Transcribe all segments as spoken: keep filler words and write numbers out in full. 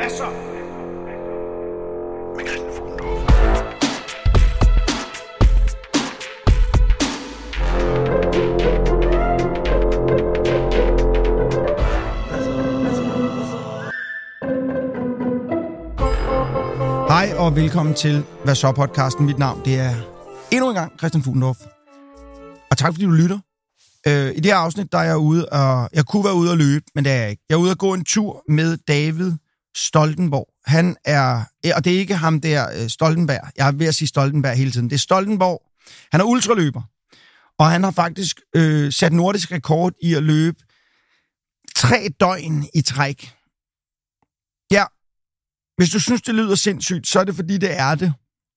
Hvad så? Med Christian Fuglendorff. Hej og velkommen til Hvad så podcasten. Mit navn det er endnu en gang Christian Fuglendorff. Og tak fordi du lytter. Øh, I det her afsnit der er jeg ude og jeg kunne være ude og løbe, men det er jeg ikke. Jeg er ude og gå en tur med David Stoltenborg. Han er, og det er ikke ham der Stoltenberg. Jeg er ved at sige Stoltenberg hele tiden. Det er Stoltenborg. Han er ultraløber. Og han har faktisk øh, sat nordisk rekord i at løbe tre døgn i træk. Ja. Hvis du synes, det lyder sindssygt, så er det fordi, det er det.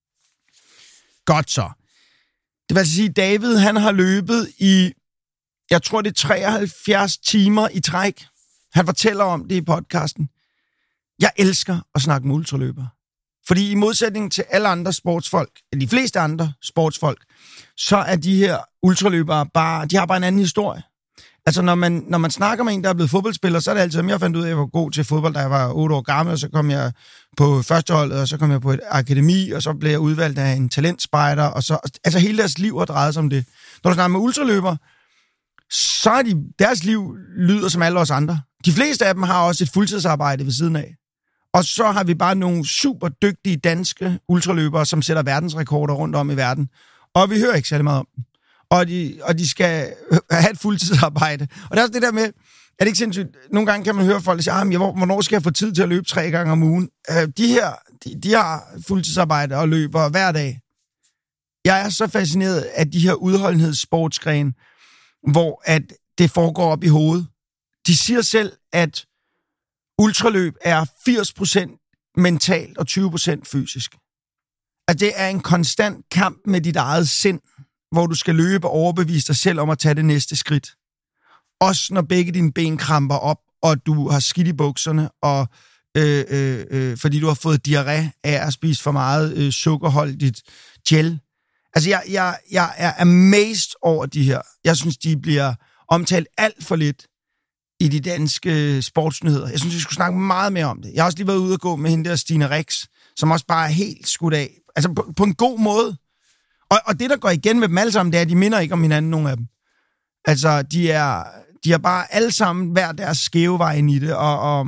Godt så. Det vil altså sige, David, han har løbet i, jeg tror det er treoghalvfjerds timer i træk. Han fortæller om det i podcasten. Jeg elsker at snakke med ultraløbere. Fordi i modsætning til alle andre sportsfolk, de fleste andre sportsfolk, så er de her ultraløbere bare, de har bare en anden historie. Altså, når man, når man snakker med en, der er blevet fodboldspiller, så er det altid, at jeg fandt ud af, at jeg var god til fodbold, da jeg var otte år gammel, og så kom jeg på førsteholdet, og så kom jeg på et akademi, og så blev jeg udvalgt af en talentspejder, og så, altså hele deres liv har drejet sig om det. Når du snakker med ultraløber, så er de, deres liv lyder som alle os andre. De fleste af dem har også et fuldtidsarbejde ved siden af. Og så har vi bare nogle super dygtige danske ultraløbere, som sætter verdensrekorder rundt om i verden. Og vi hører ikke særlig meget om dem. Og de, og de skal have et fuldtidsarbejde. Og det er også det der med, er det ikke sindssygt? Nogle gange kan man høre folk, der siger, ah, hvornår skal jeg få tid til at løbe tre gange om ugen? De her, de, de har fuldtidsarbejde og løber hver dag. Jeg er så fascineret af de her udholdenhedssportsgrene, hvor at det foregår op i hovedet. De siger selv, at ultraløb er firs procent mentalt og tyve procent fysisk. At det er en konstant kamp med dit eget sind, hvor du skal løbe og overbevise dig selv om at tage det næste skridt. Også når begge dine ben kramper op, og du har skidt i bukserne, og øh, øh, øh, fordi du har fået diarré af at spise for meget øh, sukkerholdigt gel. Altså, jeg, jeg, jeg er amazed over de her. Jeg synes, de bliver omtalt alt for lidt i de danske sportsnyheder. Jeg synes, vi skulle snakke meget mere om det. Jeg har også lige været ude og gå med hende der Stine Rix, som også bare er helt skudt af. Altså, på, på en god måde. Og, og det, der går igen med dem alle sammen, det er, at de minder ikke om hinanden, nogen af dem. Altså, de er, de er bare alle sammen hver deres skæve vej ind i det, og, og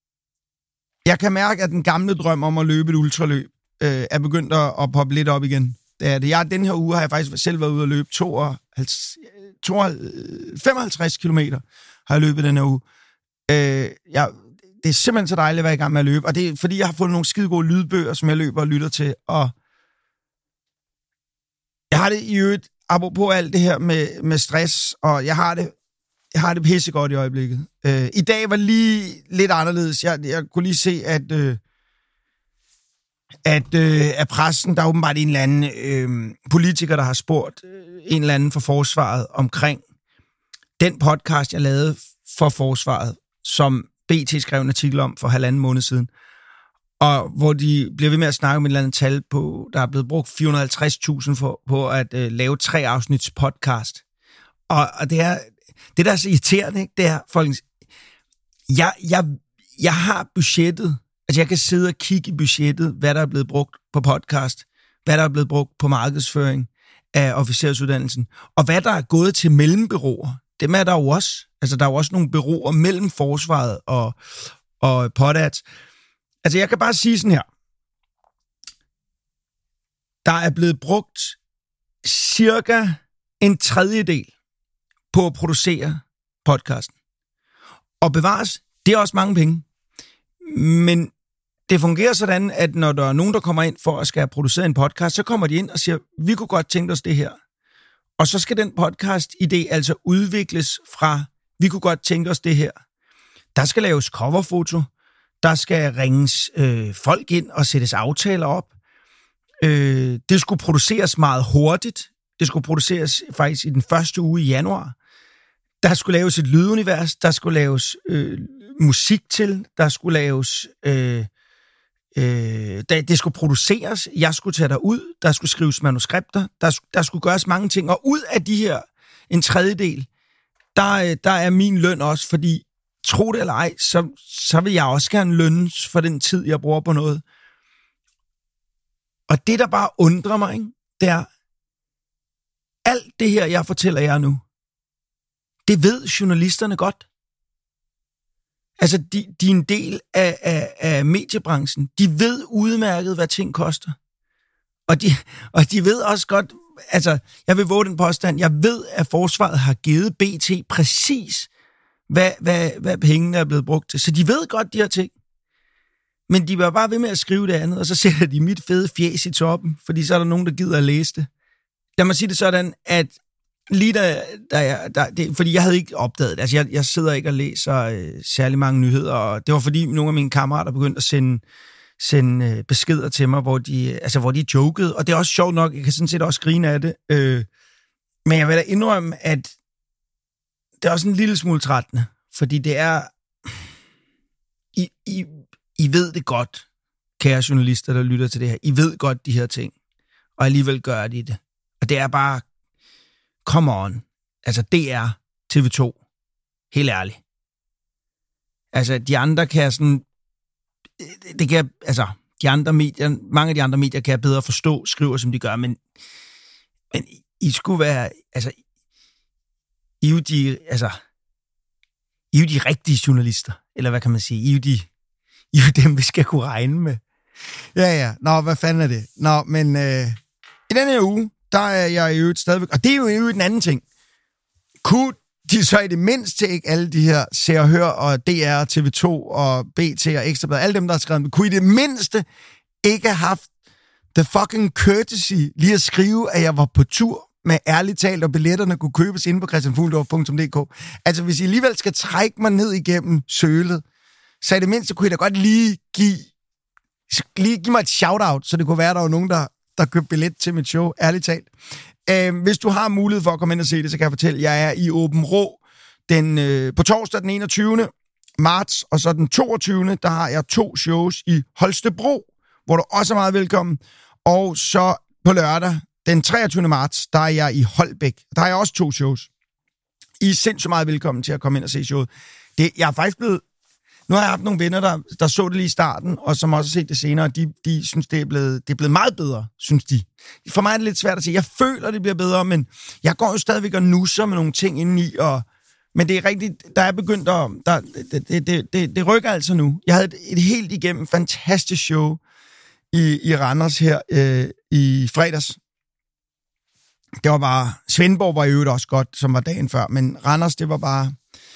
jeg kan mærke, at den gamle drøm om at løbe et ultraløb øh, er begyndt at, at poppe lidt op igen. Det er det. Jeg, den her uge har jeg faktisk selv været ude at løbe femoghalvtreds kilometer, har jeg løbet den her uge. Øh, jeg, det er simpelthen så dejligt at være i gang med at løbe, og det er, fordi jeg har fundet nogle skide gode lydbøger, som jeg løber og lytter til, og jeg har det i øvrigt, apropos alt det her med, med stress, og jeg har det, jeg har det pissegodt i øjeblikket. Øh, I dag var lige lidt anderledes. Jeg, jeg kunne lige se, at, øh, at, øh, at pressen, der er åbenbart en eller anden øh, politiker, der har spurgt øh, en eller anden fra forsvaret omkring den podcast, jeg lavede for forsvaret, som B T skrev en artikel om for halvanden måned siden. Og hvor de bliver ved med at snakke om et eller andet tal på, der er blevet brugt fire hundrede og halvtreds tusind for, på at øh, lave tre afsnits podcast. Og, og det er det der er så irriterende, ikke? Det er folk. Jeg, jeg, jeg har budgettet, altså jeg kan sidde og kigge i budgettet, hvad der er blevet brugt på podcast, hvad der er blevet brugt på markedsføring af officersuddannelsen, og hvad der er gået til mellembureauer. Dem er der jo også. Altså der er jo også nogle bureauer mellem forsvaret og, og Podats. Altså, jeg kan bare sige sådan her. Der er blevet brugt cirka en tredjedel på at producere podcasten. Og bevares, det er også mange penge. Men det fungerer sådan, at når der er nogen, der kommer ind for at skal producere en podcast, så kommer de ind og siger, vi kunne godt tænke os det her. Og så skal den podcast-idé altså udvikles fra, vi kunne godt tænke os det her. Der skal laves coverfoto. Der skal ringes øh, folk ind og sættes aftaler op. Øh, det skulle produceres meget hurtigt. Det skulle produceres faktisk i den første uge i januar. Der skulle laves et lydunivers. Der skulle laves øh, musik til. Der skulle laves... Øh, øh, det skulle produceres. Jeg skulle tage derud. Der skulle skrives manuskripter. Der, der skulle gøres mange ting. Og ud af de her en tredjedel, der, der er min løn også, fordi tro det eller ej, så, så vil jeg også gerne lønnes for den tid, jeg bruger på noget. Og det, der bare undrer mig, ikke, det er, alt det her, jeg fortæller jer nu, det ved journalisterne godt. Altså, de, de er en del af, af, af mediebranchen. De ved udmærket, hvad ting koster. Og de, og de ved også godt, altså, jeg vil våge den påstand, jeg ved, at forsvaret har givet B T præcis, hvad, hvad, hvad pengene er blevet brugt til. Så de ved godt de her ting. Men de var bare ved med at skrive det andet, og så sætter de mit fede fjæs i toppen, fordi så er der nogen, der gider at læse det. Lad mig sige det sådan, at lige da, da jeg, da, det, fordi jeg havde ikke opdaget det, altså jeg, jeg sidder ikke og læser øh, særlig mange nyheder, og det var fordi nogle af mine kammerater begyndte at sende, sende øh, beskeder til mig, hvor de, altså, hvor de jokede, og det er også sjovt nok, jeg kan sådan set også grine af det, øh, men jeg vil da indrømme, at det er også en lille smule trættende, fordi det er, I, I, I ved det godt, kære journalister, der lytter til det her, I ved godt de her ting, og alligevel gør de det. Og det er bare, come on. Altså, det er T V to. Helt ærligt. Altså, de andre kan sådan, det kan, altså, de andre medier, mange af de andre medier kan jeg bedre forstå, skriver som de gør, men, men I skulle være, altså, I er jo de, altså, I er jo de rigtige journalister, eller hvad kan man sige, I er jo de, I er jo dem, vi skal kunne regne med. Ja, ja. Nå, hvad fanden er det? Nå, men øh, i denne her uge, der er jeg jo stadigvæk, og det er jo en anden ting. Kunne de så i det mindste ikke alle de her Se og Hør og D R, T V to og B T og Ekstrabladet, alle dem, der har skrevet dem, kunne i det mindste ikke have haft the fucking courtesy lige at skrive, at jeg var på tur med ærligt talt, og billetterne kunne købes inde på christian fuglendorf punktum d k. Altså, hvis I alligevel skal trække mig ned igennem sølet, så i det mindste kunne I da godt lige give, lige give mig et shout-out, så det kunne være, der var nogen, der der købte billet til mit show, ærligt talt. Øh, hvis du har mulighed for at komme ind og se det, så kan jeg fortælle, at jeg er i Åben Rå den, øh, på torsdag den enogtyvende marts, og så den toogtyvende der har jeg to shows i Holstebro, hvor du også er meget velkommen. Og så på lørdag, den treogtyvende marts, der er jeg i Holbæk. Der har jeg også to shows. I er sindssygt meget velkommen til at komme ind og se showet. Det, jeg er faktisk blevet... Nu har jeg haft nogle venner, der, der så det lige i starten, og som også har set det senere, de, de synes, det er, blevet, det er blevet meget bedre, synes de. For mig er det lidt svært at sige. Jeg føler, det bliver bedre, men jeg går jo stadigvæk og nusser med nogle ting indeni, og, men det er rigtigt, der er begyndt at... Der, det, det, det, det, det rykker altså nu. Jeg havde et, et helt igennem fantastisk show i, i Randers her øh, i fredags. Det var bare... Svendborg var i øvrigt også godt, som var dagen før, men Randers, det var bare...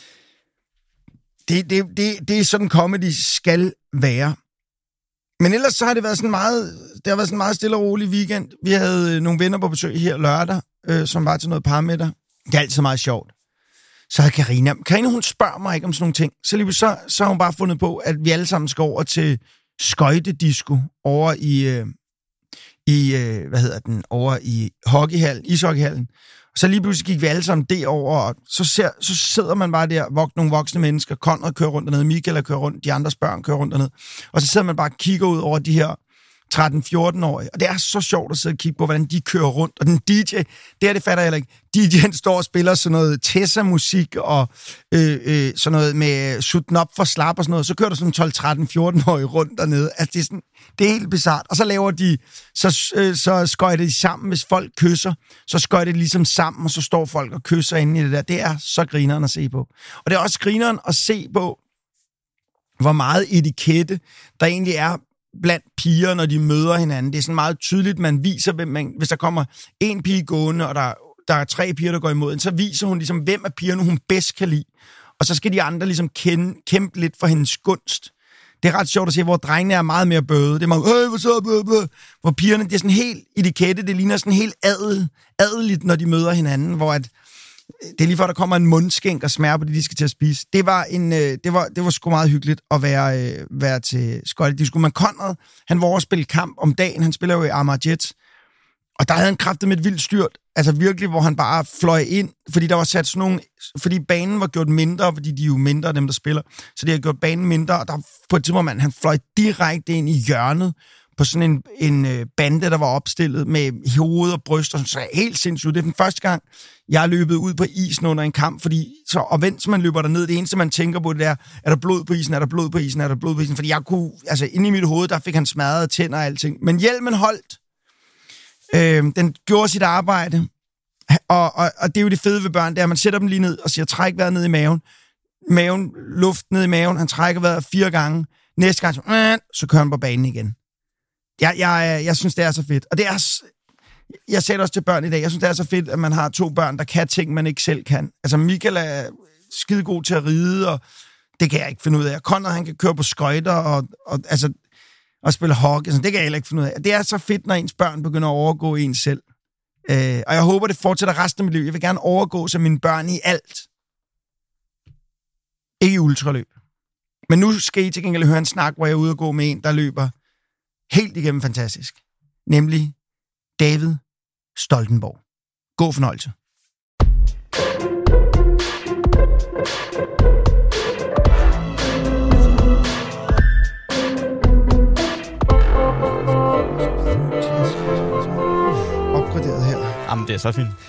Det, det, det, det er sådan, comedy skal være. Men ellers så har det været sådan meget, det har været sådan en meget stille og rolig weekend. Vi havde nogle venner på besøg her lørdag, øh, som var til noget parmiddag. Det er altid meget sjovt. Så havde Karina, Karina hun spørger mig ikke om sådan nogle ting. Så lige så, så har hun bare fundet på, at vi alle sammen skal over til skøjtedisco over i, øh, i øh, hvad hedder den, over i hockeyhallen, ishockeyhallen. Så lige pludselig gik vi alle sammen derover, og så, ser, så sidder man bare der, vok, nogle voksne mennesker, Conrad kører rundt dernede, Michael kører rundt, de andres børn kører rundt dernede, og så sidder man bare og kigger ud over de her tretten fjorten-årige, og det er så sjovt at sidde og kigge på, hvordan de kører rundt, og den D J, det her, det fatter jeg heller ikke, D J'en står og spiller sådan noget Tessa-musik, og øh, øh, sådan noget med sutten op for slap og sådan noget, så kører der sådan tolv tretten fjorten-årige rundt dernede, altså det er, sådan, det er helt bizart, og så laver de, så, øh, så skøjter de sammen, hvis folk kysser, så skøjter de ligesom sammen, og så står folk og kysser inde i det der, det er så grineren at se på, og det er også grineren at se på, hvor meget etikette der egentlig er blandt piger, når de møder hinanden. Det er sådan meget tydeligt, man viser, hvem man... Hvis der kommer en pige gående, og der, der er tre piger, der går imod, så viser hun ligesom, hvem af pigerne hun bedst kan lide. Og så skal de andre ligesom kende, kæmpe lidt for hendes gunst. Det er ret sjovt at se, hvor drengene er meget mere bøde. Det er meget, øh, hvad så, bøde, bøde. Hvor pigerne, det er sådan helt etikette, det ligner sådan helt adel, adeligt, når de møder hinanden, hvor at det er lige før, der kommer en mundskænk og smager på det, de skal til at spise. Det var, en, øh, det var, det var sgu meget hyggeligt at være, øh, være til skøjtedisco. Men Conrad, han var over at spille kamp om dagen. Han spiller jo i Amager Jets. Og der havde han kraftet med et vildt styrt. Altså virkelig, hvor han bare fløj ind. Fordi der var sat sådan nogle... Fordi banen var gjort mindre, fordi de er jo mindre, dem der spiller. Så de har gjort banen mindre. Og der på et tidspunkt, han fløj direkte ind i hjørnet på sådan en, en øh, bande, der var opstillet med hoved og bryst, og så helt sindssygt. Det er den første gang, jeg er løbet ud på isen under en kamp, fordi så, og vent, så man løber derned, det eneste, man tænker på, det er, er der blod på isen, er der blod på isen, er der blod på isen, fordi jeg kunne, altså inde i mit hoved, der fik han smadret tænder og alting. Men hjelmen holdt. Øh, den gjorde sit arbejde, og, og, og det er jo det fede ved børn, det er, at man sætter dem lige ned og siger, træk vejret ned i maven, maven, luft ned i maven, han trækker vejret fire gange, næste gang, så, så kører han på banen igen. Jeg, jeg, jeg synes, det er så fedt. Og det er, jeg sagde det også til børn i dag, jeg synes, det er så fedt, at man har to børn, der kan ting, man ikke selv kan. Altså, Michael er skide god til at ride, og det kan jeg ikke finde ud af. Conrad, han kan køre på skøjter, og, og, altså, og spille hockey, så det kan jeg heller ikke finde ud af. Det er så fedt, når ens børn begynder at overgå en selv. Øh, og jeg håber, det fortsætter resten af mit liv. Jeg vil gerne overgå som mine børn i alt. Ikke i ultraløb. Men nu skal I til gengæld høre en snak, hvor jeg er ude og gå med en, der løber helt igennem fantastisk. Nemlig David Stoltenborg. God fornøjelse. Opgraderet her. Jamen, det er så fint.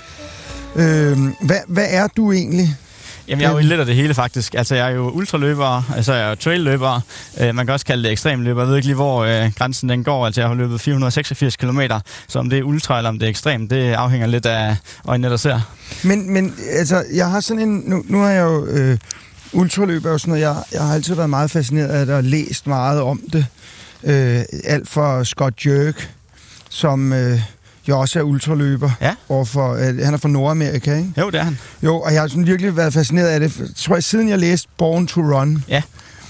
Øh, hvad, hvad er du egentlig? Jamen, jeg er jo lidt af det hele, faktisk. Altså, jeg er jo ultraløber, altså jeg er jo trailløber. Øh, man kan også kalde det ekstremløber. Jeg ved ikke lige, hvor øh, grænsen den går. Altså, jeg har løbet fire hundrede og seksogfirs kilometer. Så om det er ultra eller om det er ekstrem, det afhænger lidt af øjnene, der ser. Men, men altså, jeg har sådan en... Nu, nu har jeg jo... Øh, ultraløber og sådan noget. Jeg, jeg har altid været meget fascineret af det og læst meget om det. Øh, alt fra Scott Jurek, som... Øh, jeg også er ultraløber. Ja. Overfor, øh, han er fra Nordamerika, ikke? Jo, det er han. Jo, og jeg har sådan virkelig været fascineret af det. Jeg tror jeg, siden jeg læste Born to Run, ja.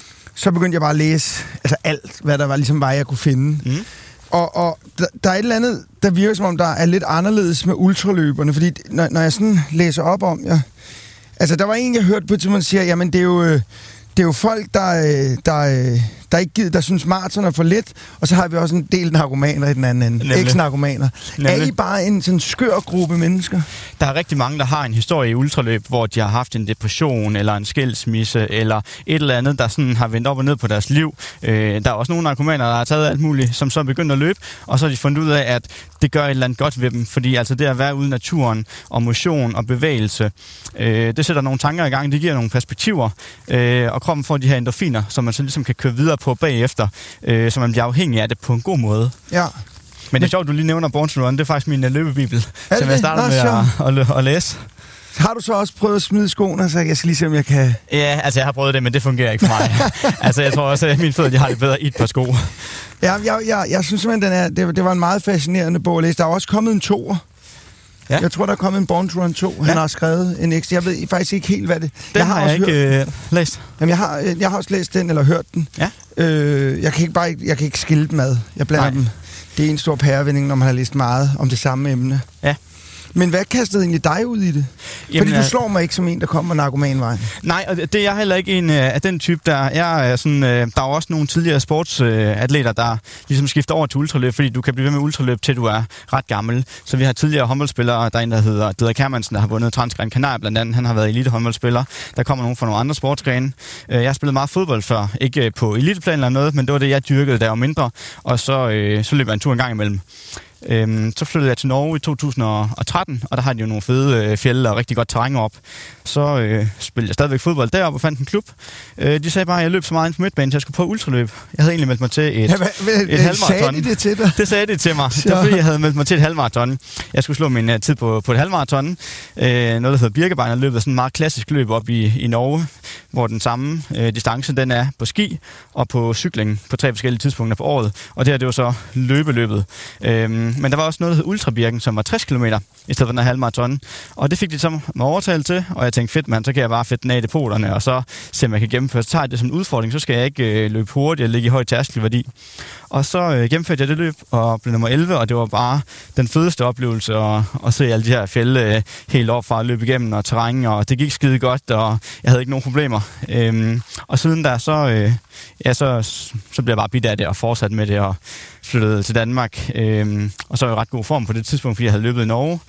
så begyndte jeg bare at læse altså alt, hvad der var, ligesom var, jeg kunne finde. Mm. Og, og der, der er et eller andet, der virker som om, der er lidt anderledes med ultraløberne, fordi når, når jeg sådan læser op om, jeg, altså der var en, jeg hørte på, til man siger, jamen det er jo, det er jo folk, der, der, der ikke gider, der synes maraton er for let, og så har vi også en del narkomaner i den anden ende. Eks-narkomaner. Er I bare en sådan skør gruppe mennesker? Der er rigtig mange, der har en historie i ultraløb, hvor de har haft en depression, eller en skilsmisse, eller et eller andet, der sådan har vendt op og ned på deres liv. Øh, der er også nogle narkomaner, der har taget alt muligt, som så er begyndt at løbe, og så har de fundet ud af, at det gør et eller andet godt ved dem, fordi altså det at være ude i naturen, og motion og bevægelse, øh, det sætter nogle tanker i gang, det giver nogle perspektiver, øh, og kroppen får de her endorfiner, som man så ligesom kan køre videre på bagefter, øh, så man bliver afhængig af det på en god måde. Ja. Men det er sjovt, du lige nævner Born to Run, det er faktisk min uh, løbebibel, som jeg starter med at, at, at læse. Har du så også prøvet at smide skoene, så jeg skal lige se, om jeg kan... Ja, altså jeg har prøvet det, men det fungerer ikke for mig. Altså jeg tror også, at mine fødder de har det bedre i et par sko. Ja, jeg, jeg, jeg synes simpelthen, den er, det, det var en meget fascinerende bog at læse. Der er også kommet en toer. Ja. Jeg tror, der er kommet en Born to Run to. Han ja. har skrevet en ekstra. Jeg ved faktisk ikke helt, hvad det... Den jeg har, har jeg ikke hørt... øh, læst. Jamen, jeg har, jeg har også læst den, eller hørt den. Ja. Øh, jeg kan ikke bare jeg kan ikke skille dem ad. Jeg blander Nej. dem. Det er en stor pærevinding, når man har læst meget om det samme emne. Ja. Men hvad kastede egentlig dig ud i det? Jamen, fordi du slår mig ikke som en, der kommer narkomanvejen. Nej, og det er jeg heller ikke en af den type, der er sådan... Der er også nogle tidligere sportsatleter, der ligesom skifter over til ultraløb, fordi du kan blive ved med ultraløb, til du er ret gammel. Så vi har tidligere håndboldspillere, der er en, der hedder Didrik Hermansen, der har vundet Transgran Canaria blandt andet. Han har været elite-håndboldspiller. Der kommer nogen fra nogle andre sportsgrene. Jeg har spillet meget fodbold før. Ikke på eliteplan eller noget, men det var det, jeg dyrkede, da jeg var mindre. Og så, så løb jeg en tur en gang imellem. Øhm, så flyttede jeg til Norge i to tusind og tretten, og der har de jo nogle fede øh, fjelde og rigtig godt terræn op. Så øh, spillede jeg stadigvæk fodbold deroppe og fandt en klub. Øh, de sagde bare, at jeg løb så meget inden for midtbanen, så jeg skulle på ultraløb. Jeg havde egentlig meldt mig til et, ja, et halvmaraton. Sagde de det til dig? Det sagde de til mig. Det var fordi, jeg havde meldt mig til et halvmaraton. Jeg skulle slå min uh, tid på, på et halvmaraton. Øh, noget, der hedder Birkebein, og løbet sådan en meget klassisk løb op i, i Norge, hvor den samme øh, distance, den er på ski og på cykling på tre forskellige tidspunkter på året. Og det her, det var så løbeløbet. Øh, Men der var også noget, der hed Ultrabirken, som var tres kilometer i stedet for den her halvmaraton. Og det fik de så med overtalt til, og jeg tænkte, fedt mand, så kan jeg bare fedte den af i depoterne, og så se, om jeg kan gennemføre. Så tager jeg det som en udfordring, så skal jeg ikke øh, løbe hurtigt og ligge i høj tærskelværdi. Og så øh, gennemførte jeg det løb, og blev nummer elleve, og det var bare den fedeste oplevelse at, at se alle de her fjelde øh, helt op fra at løbe igennem og terræn, og det gik skide godt, og jeg havde ikke nogen problemer. Øhm, og siden der, så, øh, ja, så, så blev jeg bare bidt af det og fortsat med det, og flyttede til Danmark. Øhm, og så var jeg i ret god form på det tidspunkt, fordi jeg havde løbet i Norge.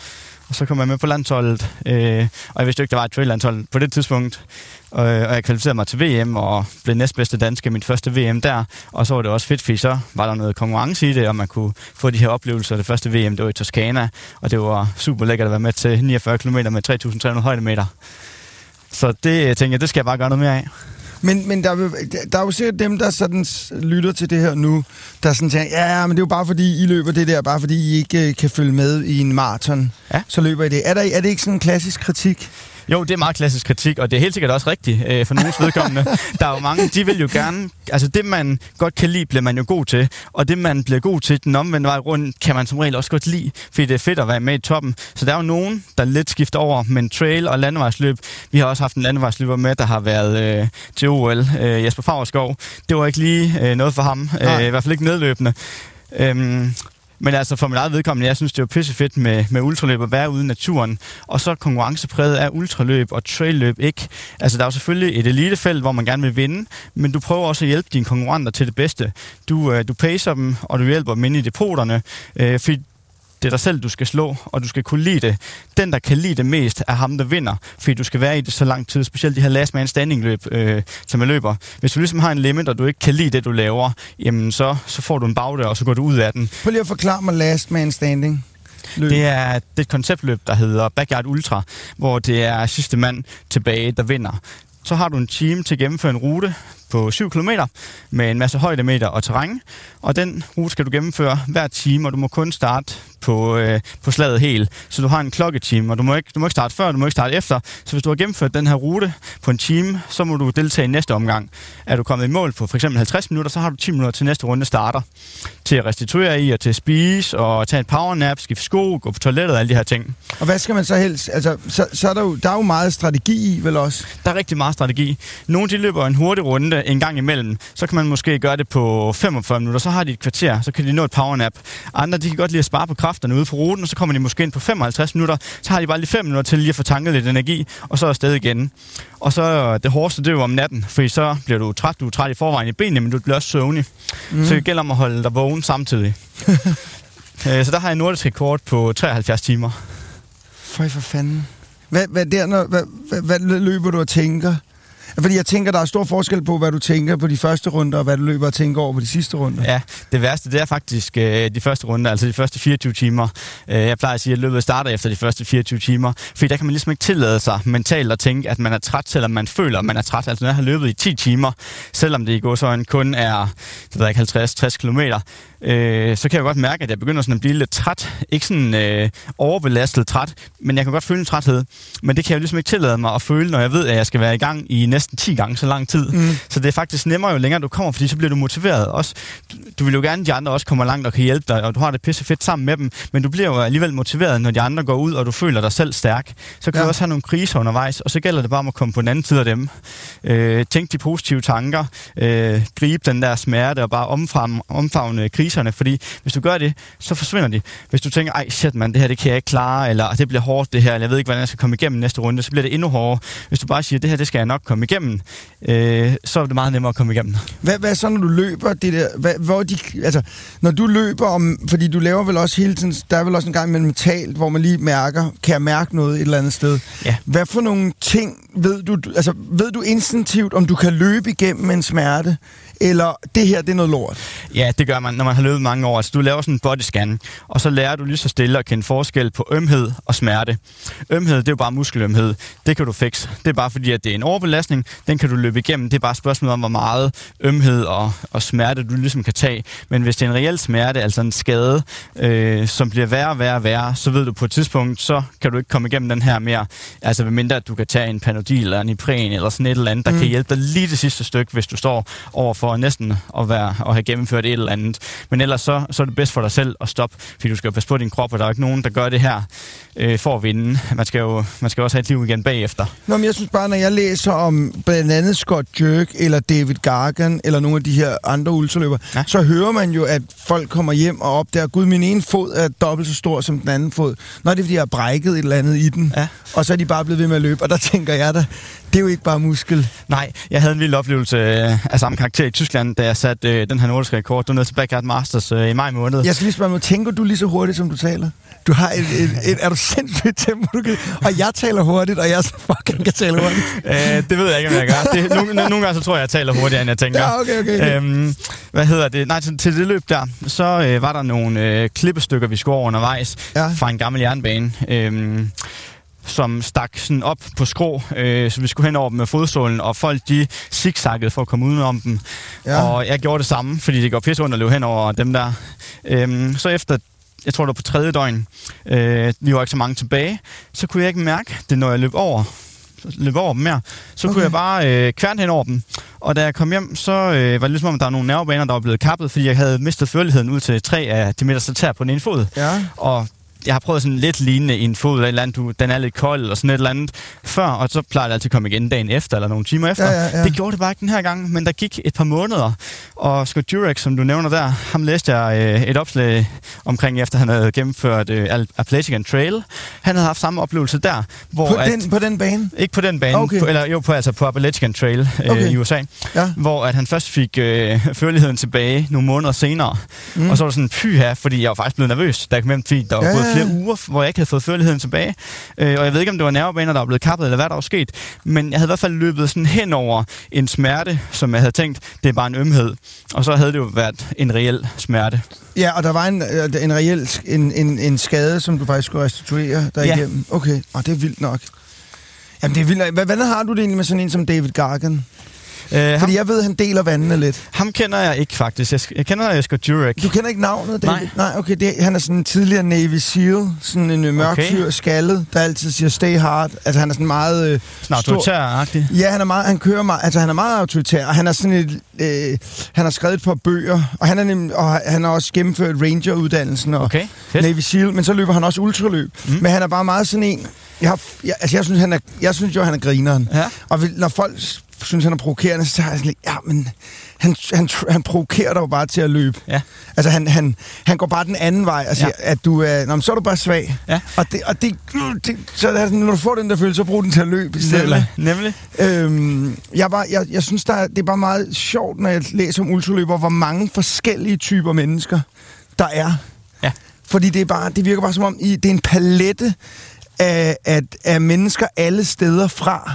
og så kom jeg med på landsholdet. Øh, og jeg vidste jo ikke, der var et trail-landshold på det tidspunkt. Og, og jeg kvalificerede mig til V M og blev næstbedste dansker i mit første V M der. Og så var det også fedt, fordi så var der noget konkurrence i det, og man kunne få de her oplevelser. Det første V M, det var i Toskana, og det var super lækkert at være med til niogfyrre kilometer med tre tusind tre hundrede højdemeter. Så det jeg tænker jeg, det skal jeg bare gøre noget mere af. Men, men der, der er jo sikkert dem, der sådan lytter til det her nu, der sådan tænker, ja, men det er jo bare fordi, I løber det der, bare fordi I ikke kan følge med i en maraton. Ja. Så løber I det. Er, der, er det ikke sådan en klassisk kritik? Jo, det er meget klassisk kritik, og det er helt sikkert også rigtigt øh, for nogens vedkommende. Der er jo mange, de vil jo gerne... Altså det, man godt kan lide, bliver man jo god til. Og det, man bliver god til den omvendte vej rundt, kan man som regel også godt lide, fordi det er fedt at være med i toppen. Så der er jo nogen, der lidt skifter over, men trail og landevejsløb... Vi har også haft en landevejsløber med, der har været øh, til O L, øh, Jesper Favrskov. Det var ikke lige øh, noget for ham, øh, i hvert fald ikke nedløbende. Øhm, Men altså for mit eget vedkommende, jeg synes, det er jo pissefedt med, med ultraløb at være ude i naturen. Og så konkurrencepræget af ultraløb og trailløb ikke. Altså der er jo selvfølgelig et elitefelt, hvor man gerne vil vinde, men du prøver også at hjælpe dine konkurrenter til det bedste. Du, øh, du pacer dem, og du hjælper dem ind i depoterne, øh, fordi det er dig selv, du skal slå, og du skal kunne lide det. Den, der kan lide det mest, er ham, der vinder, fordi du skal være i det så lang tid, specielt de her last man standing løb, øh, som man løber. Hvis du ligesom har en limit, og du ikke kan lide det, du laver, jamen så, så får du en bagdør, og så går du ud af den. Prøv lige at forklare mig last man standing løb. Det er, det er et konceptløb, der hedder Backyard Ultra, hvor det er sidste mand tilbage, der vinder. Så har du en team til at gennemføre en rute på syv kilometer med en masse højdemeter og terræn. Og den rute skal du gennemføre hver time, og du må kun starte på, øh, på slaget helt. Så du har en klokketime, og du må, ikke, du må ikke starte før, du må ikke starte efter. Så hvis du har gennemført den her rute på en time, så må du deltage i næste omgang. Er du kommet i mål på for eksempel halvtreds minutter, så har du ti minutter til næste runde starter. Til at restituere i, og til at spise, og tage et powernap, skifte sko, gå på toilettet og alle de her ting. Og hvad skal man så helst? Altså, så, så er der, jo, der er jo meget strategi i, vel også? Der er rigtig meget strategi. Nogle de løber en hurtig runde en gang imellem. Så kan man måske gøre det på femogfyrre minutter, så har de et kvarter, så kan de nå et powernap. Andre de kan godt lide at spare på kræfterne ude på ruten, og så kommer de måske ind på femoghalvtreds minutter, så har de bare lige fem minutter til lige at få tanket lidt energi, og så er afsted igen. Og så det hårdeste, det er jo om natten, fordi så bliver du træt, du er træt i forvejen i benene, men du bliver også søvnig. Mm. Så det gælder om at holde dig vågen samtidig. Så der har jeg en nordisk rekord på treoghalvfjerds timer. Føj for fanden. Hvad, hvad, der, når, hvad, hvad, hvad løber du og tænker? Fordi jeg tænker, der er stor forskel på, hvad du tænker på de første runder, og hvad du løber og tænker over på de sidste runder. Ja, det værste, det er faktisk øh, de første runder, altså de første fireogtyve timer. Øh, jeg plejer at sige, at løbet starter efter de første fireogtyve timer, fordi der kan man ligesom ikke tillade sig mentalt at tænke, at man er træt, selvom man føler, at man er træt. Altså når jeg har løbet i ti timer, selvom det i gåseøjne kun er halvtreds til tres kilometer, øh, så kan jeg godt mærke, at jeg begynder sådan at blive lidt træt. Ikke sådan øh, overbelastet træt, men jeg kan godt føle en træthed. Men det kan jeg jo ligesom ikke tillade mig at føle, når jeg ved, at jeg skal være i gang i næsten ti gange så lang tid. Mm. Så det er faktisk nemmere, jo længere du kommer, fordi så bliver du motiveret. Også, du, du vil jo gerne, at de andre også kommer langt og kan hjælpe dig, og du har det pisse fedt sammen med dem, men du bliver jo alligevel motiveret, når de andre går ud, og du føler dig selv stærk. Så kan ja. du også have nogle kriser undervejs, og så gælder det bare om at komme på den anden side af dem. Øh, tænk de positive tanker, øh, gribe den der smerte og bare omfavne, omfavne kriserne, fordi hvis du gør det, så forsvinder de. Hvis du tænker, ej shit man, det her det kan jeg ikke klare, eller det bliver hårdt det her, eller jeg ved ikke, hvordan jeg skal komme igennem næste runde, så bliver det endnu hårdere. Hvis du bare siger, det her det skal jeg nok komme igennem, øh, så er det meget nemmere at komme igennem. Hvad, hvad så, når du løber det der, hvad, hvor de, altså, når du løber om, fordi du laver vel også hele tiden, der er vel også en gang med mentalt, hvor man lige mærker, kan jeg mærke noget et eller andet sted? Ja. Hvad for nogle ting ved du, altså ved du instinktivt, om du kan løbe igennem en smerte, eller det her, det er noget lort? Ja, det gør man, når man har løbet mange år. Altså, du laver sådan en bodyscan, og så lærer du lige så stille at kende forskel på ømhed og smerte. Ømhed, det er jo bare muskelømhed. Det kan du fikse. Det er bare fordi, at det er en overbelastning. Den kan du løbe igennem. Det er bare et spørgsmål om, hvor meget ømhed og, og smerte du ligesom kan tage. Men hvis det er en reel smerte, altså en skade, øh, som bliver værre og værre og værre, så ved du på et tidspunkt, så kan du ikke komme igennem den her mere. Altså, ved mindre at du kan tage en Panodil eller en Ipren eller sådan et eller andet, der mm. kan hjælpe dig lige det sidste stykke, hvis du står overfor næsten at, være, at have gennemført et eller andet. Men ellers så, så er det bedst for dig selv at stoppe, fordi du skal jo passe på din krop, og der er ikke nogen, der gør det her øh, for at vinde. Man skal jo man skal også have et liv igen bagefter. Nå, men jeg synes bare, når jeg læser om blandt andet Scott Jurek eller David Gargan eller nogle af de her andre ultraløbere, ja. så hører man jo, at folk kommer hjem og opdager, gud, min ene fod er dobbelt så stor som den anden fod. Nå, det er fordi, jeg har brækket et eller andet i den, ja. og så er de bare blevet ved med at løbe. Og der tænker jeg da, Det er jo ikke bare muskel. Nej, jeg havde en vild oplevelse af samme karakter i Tyskland, da jeg satte øh, den her nordiske rekord. Du ned til Backyard Masters øh, i maj måned. Jeg skal lige spørge mig, tænker du lige så hurtigt, som du taler? Du har et, et, et er du sindssygt tempo, du kan, og jeg taler hurtigt, og jeg så fucking kan tale hurtigt. øh, det ved jeg ikke, om jeg gør. Det, nogle, nogle gange så tror jeg, jeg taler hurtigere, end jeg tænker. Ja, okay, okay. okay. Øhm, hvad hedder det? Nej, til, til det løb der, så øh, var der nogle øh, klippestykker, vi skulle over undervejs ja. fra en gammel jernbane. Øh, som stak sådan op på skrå, øh, så vi skulle hen over dem med fodsålen, og folk de zigzaggede for at komme udenom dem. Ja. Og jeg gjorde det samme, fordi det går pisse ondt at løbe hen over dem der. Øhm, så efter, jeg tror det var på tredje døgn, øh, vi var ikke så mange tilbage, så kunne jeg ikke mærke det, når jeg løb over, løb over dem mere. Så okay. kunne jeg bare øh, kværne hen over dem. Og da jeg kom hjem, så øh, var det ligesom om, der var nogle nervebaner, der var blevet kappet, fordi jeg havde mistet førligheden ud til tre af de midterste tær på den ene fod. Ja. Og jeg har prøvet sådan lidt lignende i en fod, eller, eller andet, du, den er lidt kold, eller sådan et eller andet før, og så plejer det altid at komme igen dagen efter, eller nogle timer efter. Ja, ja, ja. Det gjorde det bare ikke den her gang, men der gik et par måneder, og Scott Jurek, som du nævner der, ham læste jeg øh, et opslag omkring, efter han havde gennemført øh, Appalachian Trail. Han havde haft samme oplevelse der, hvor på, at, den, på den bane? Ikke på den bane, okay. på, eller jo på, altså på Appalachian Trail øh, okay. i U S A, ja. hvor at han først fik øh, førligheden tilbage nogle måneder senere, mm. og så var det sådan pyha, fordi jeg var faktisk blevet nervøs, da jeg kom hjem, fordi der var ja, gået flere ja. uger, hvor jeg ikke havde fået førligheden tilbage. Øh, og jeg ved ikke, om det var nervebaner, der var blevet kappet, eller hvad der var sket. Men jeg havde i hvert fald løbet sådan hen over en smerte, som jeg havde tænkt, det er bare en ømhed. Og så havde det jo været en reel smerte. Ja, og der var en, en reel en, en, en skade, som du faktisk skulle restituere derigennem. Ja. Okay, og det er vildt nok. Jamen, det er vildt nok. Hvordan har du det egentlig med sådan en som David Gargan? Uh, Fordi ham, jeg ved, han deler vandene lidt. Ham kender jeg ikke, faktisk. Jeg, jeg kender Scott Jurek. Du kender ikke navnet, David? Nej. Nej, okay. Det, han er sådan en tidligere Navy SEAL. Sådan en mørk okay. fyr, skaldet, der altid siger stay hard. Altså, han er sådan meget øh, sådan autoritær-agtig. Ja, han er meget, han kører meget, altså han er meget autoritær, og han er sådan et, øh, han har skrevet et par bøger, og han er nem, og han har også gennemført Ranger-uddannelsen og okay. Navy SEAL, men så løber han også ultraløb. Mm. Men han er bare meget sådan en, jeg, har, jeg, altså jeg synes, han er, jeg synes jo, han er grineren. Ja. Og når folk synes, han er provokerende, så er jeg sådan lidt, ja, men han, han, han provokerer dig jo bare til at løbe. Ja. Altså, han, han, han går bare den anden vej og siger, ja. at du er, nå, så er du bare svag. Ja. Og, det, og det, det, så er det, når du får den der følelse, så brug den til at løbe i stedet. Nemlig. Nemlig. Øhm, jeg, bare, jeg, jeg synes, der er, det er bare meget sjovt, når jeg læser om ultraløber, hvor mange forskellige typer mennesker der er. Ja. Fordi det, er bare, det virker bare som om, det er en palette af, af, af mennesker alle steder fra.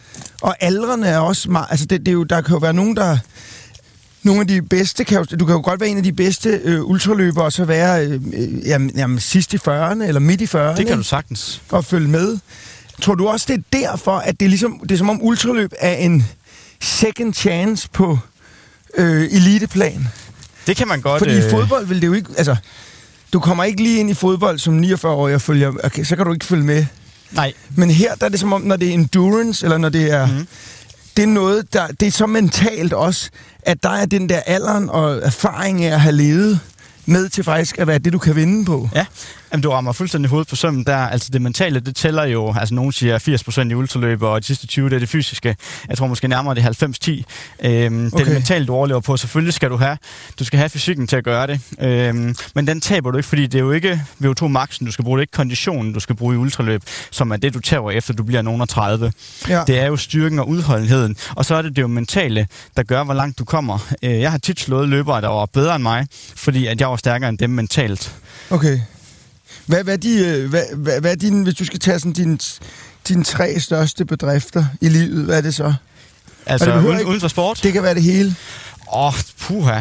Og aldrene er også meget, altså det, det er jo, der kan jo være nogen, der, nogle af de bedste, kan jo, du kan jo godt være en af de bedste øh, ultraløbere, og så være øh, jamen, jamen, sidst i fyrrerne, eller midt i fyrrerne. Det kan du sagtens. Og følge med. Tror du også, det er derfor, at det er ligesom, det er som om ultraløb er en second chance på øh, eliteplan? Det kan man godt. Fordi øh... i fodbold vil det jo ikke, altså, du kommer ikke lige ind i fodbold som niogfyrre-årig og følger, okay, så kan du ikke følge med. Nej. Men her der er det som om, når det er endurance, eller når det er... Mm. Det er noget, der... Det er så mentalt også, at der er den der alderen og erfaring af at have levet med til faktisk at være det, du kan vinde på. Ja, jamen, du rammer fuldstændig hovedet på sømmen der. Altså det mentale, det tæller jo... Altså nogen siger firs procent i ultraløb, og de sidste tyve, det er det fysiske. Jeg tror måske nærmere det er halvfems ti. Øhm, okay. Det er det mentale, du overlever på. Selvfølgelig skal du have... Du skal have fysikken til at gøre det. Øhm, men den taber du ikke, fordi det er jo ikke V O to maxen, du skal bruge. Det er ikke konditionen, du skal bruge i ultraløb, som er det, du tager efter, du bliver nogen af tredive. Ja. Det er jo styrken og udholdenheden. Og så er det det jo mentale, der gør, hvor langt du kommer. Øh, jeg har tit slået løbere, der var bedre end mig, fordi at jeg var stærkere end dem mentalt. Okay. Hvad, hvad, de, hvad, hvad, hvad er din, hvis du skal tage sådan dine din tre største bedrifter i livet, hvad er det så? Altså det uden, ikke, uden for sport? Det kan være det hele. Åh, oh, puha.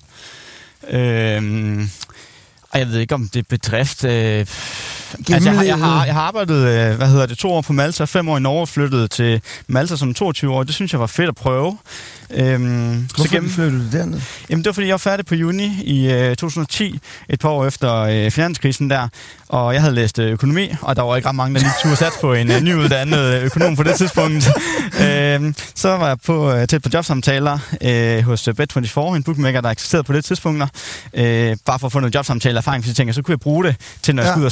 Øhm, jeg ved ikke, om det er bedrift. Øh, altså, jeg, jeg, har, jeg har arbejdet, hvad hedder det, to år på Malta, fem år i Norge, flyttet til Malta som toogtyve år. Det synes jeg var fedt at prøve. Øhm, Hvorfor så gennem, flyttede du derned? Jamen, det var, fordi jeg var færdig på uni i øh, to tusind og ti, et par år efter øh, finanskrisen der, og jeg havde læst øh, økonomi, og der var ikke ret mange, der lige turde satse på en øh, nyuddannet økonom på det tidspunkt. øhm, så var jeg på, øh, tæt på jobsamtaler øh, hos Bet toogtyve, en bookmaker, der eksisterede på det tidspunkt, øh, bare for at få noget jobsamtale-erfaring, fordi jeg tænkte, så kunne jeg bruge det til, når jeg ja. skulle ud og søge job.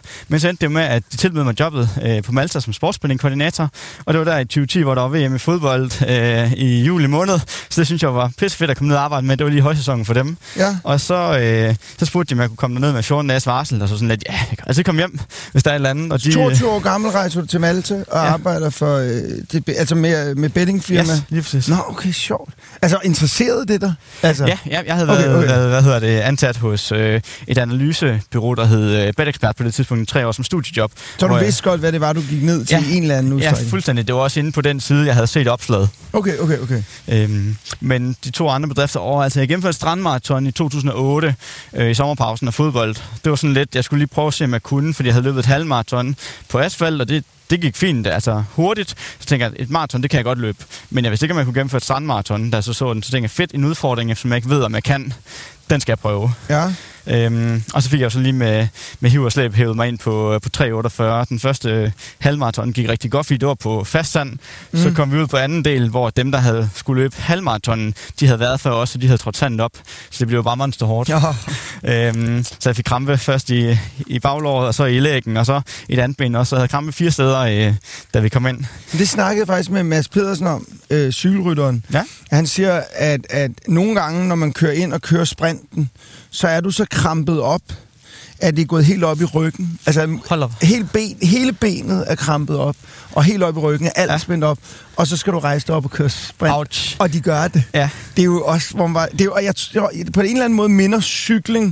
Men så endte det med, at de tilbød mig jobbet øh, på Malta som sportsspændingkoordinator, og det var der i tyve ti, hvor der var V M i fodbold øh, i juli måned, så det synes jeg var pisse fedt at komme ned og arbejde med. Det var lige højsæsonen for dem. Ja. Og så, øh, så spurgte de, om jeg kunne komme ned med fjorten dages varsel, og så sådan lidt, ja, altså kom hjem, hvis der er et eller andet. Og de, toogtyve år gammel rejser du til Malta og ja. arbejder for, øh, det, altså med, med bettingfirma? Yes, lige præcis. Nå, okay, sjovt. Altså, interesseret det der? Altså, ja, ja, jeg havde okay, været, okay. Hvad, hvad hedder det, ansat hos øh, et analysebyrå, der hed øh, BetExpert på det tidspunkt, i tre år som studiejob. Så du vidste godt, hvad det var, du gik ned til ja, en eller anden udstrækning? Ja, fuldstændig. Det var også inde på den side, jeg havde set opslaget. Okay, okay, okay. Øhm, men de to andre bedrifter over, altså jeg gennemførte strandmarathon i to tusind og otte øh, i sommerpausen af fodbold. Det var sådan lidt, jeg skulle lige prøve at se, om jeg kunne, fordi jeg havde løbet et halvmarathon på asfalt, og det Det gik fint, altså hurtigt. Så tænker jeg, et maraton, det kan jeg godt løbe. Men jeg vidste ikke, om jeg kunne gennemføre et strandmaraton, da jeg så så den. Så tænker jeg, fedt, en udfordring, som jeg ikke ved, om jeg kan. Den skal jeg prøve. Ja. Øhm, og så fik jeg jo så lige med, med hiv og slæb hævet mig ind på, på tre otteogfyrre. Den første øh, halvmaraton gik rigtig godt, fordi det var på fastsand. Mm. Så kom vi ud på anden del, hvor dem, der havde skulle løbe halvmaratonen, de havde været før os, og de havde trådt sandet op. Så det blev jo bare monster hårdt. Ja. Øhm, så jeg fik krampe først i, i baglåret, og så i læggen, og så i et andet ben også. Så jeg havde krampe fire steder, øh, da vi kom ind. Det snakkede jeg faktisk med Mads Pedersen om, øh, cykelrytteren. Ja? Han siger, at, at nogle gange, når man kører ind og kører sprinten, så er du så krampet op, at det er gået helt op i ryggen. Altså, hele, ben, hele benet er krampet op, og helt op i ryggen er alt ja. spændt op, og så skal du rejse dig op og køre sprint. Ouch. Og de gør det. Ja. Det er jo også, hvor man var, det er jo, og jeg, på en eller anden måde minder cykling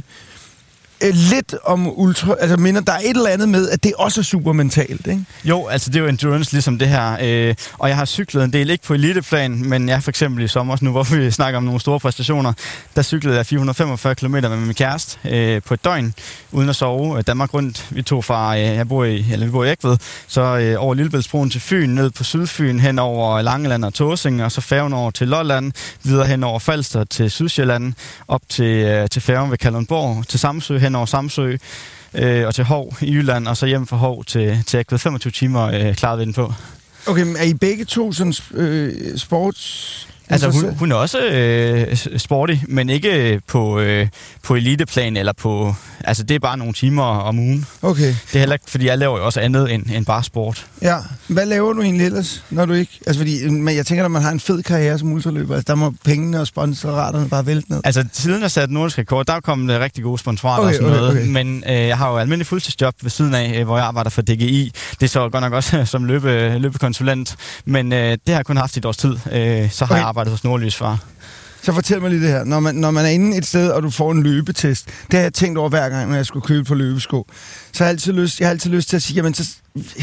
lidt om ultra, altså minder, der er et eller andet med, at det også er super mentalt, ikke? Jo, altså det er jo endurance ligesom det her, øh, og jeg har cyklet en del, ikke på eliteplan, men jeg for eksempel i sommer, nu hvor vi snakker om nogle store præstationer, der cyklede jeg fire hundrede og femogfyrre kilometer med min kæreste øh, på et døgn, uden at sove. Danmark rundt, vi tog fra, øh, jeg bor i, eller vi bor i Egtved, så øh, over Lillebæltsbroen til Fyn, ned på Sydfyn, hen over Langeland og Tåsinge, og så færgen over til Lolland, videre hen over Falster til Sydsjælland, op til, øh, til færgen ved Kalundborg, til Samsø, hen over Samsø øh, og til Hov i Jylland, og så hjem fra Hov til, til Egtved. femogtyve timer øh, klarede vi den på. Okay, men er I begge to sådan øh, sports... Altså, hun, hun er også øh, sporty, men ikke på, øh, på eliteplan eller på... Altså, det er bare nogle timer om ugen. Okay. Det er heller ikke, fordi jeg laver jo også andet end, end bare sport. Ja. Hvad laver du egentlig ellers, når du ikke... Altså, fordi men jeg tænker, når man har en fed karriere som ultraløber, altså, der må pengene og sponsoraterne bare vælte ned. Altså, siden jeg satte nordisk rekord, der er kommet rigtig gode sponsorater okay, og sådan noget. Okay, okay. Men øh, jeg har jo almindelig fuldtidsjob ved siden af, øh, hvor jeg arbejder for D G I. Det er så godt nok også som løbe, løbekonsulent. Men øh, det har jeg kun haft i et års tid. Øh, så har okay. jeg arbejdet hos Nordlys far. Så fortæl mig lige det her. Når man, når man er inde et sted, og du får en løbetest, det har jeg tænkt over hver gang, når jeg skulle købe på løbesko, så har jeg altid lyst, jeg har altid lyst til at sige, jamen, så,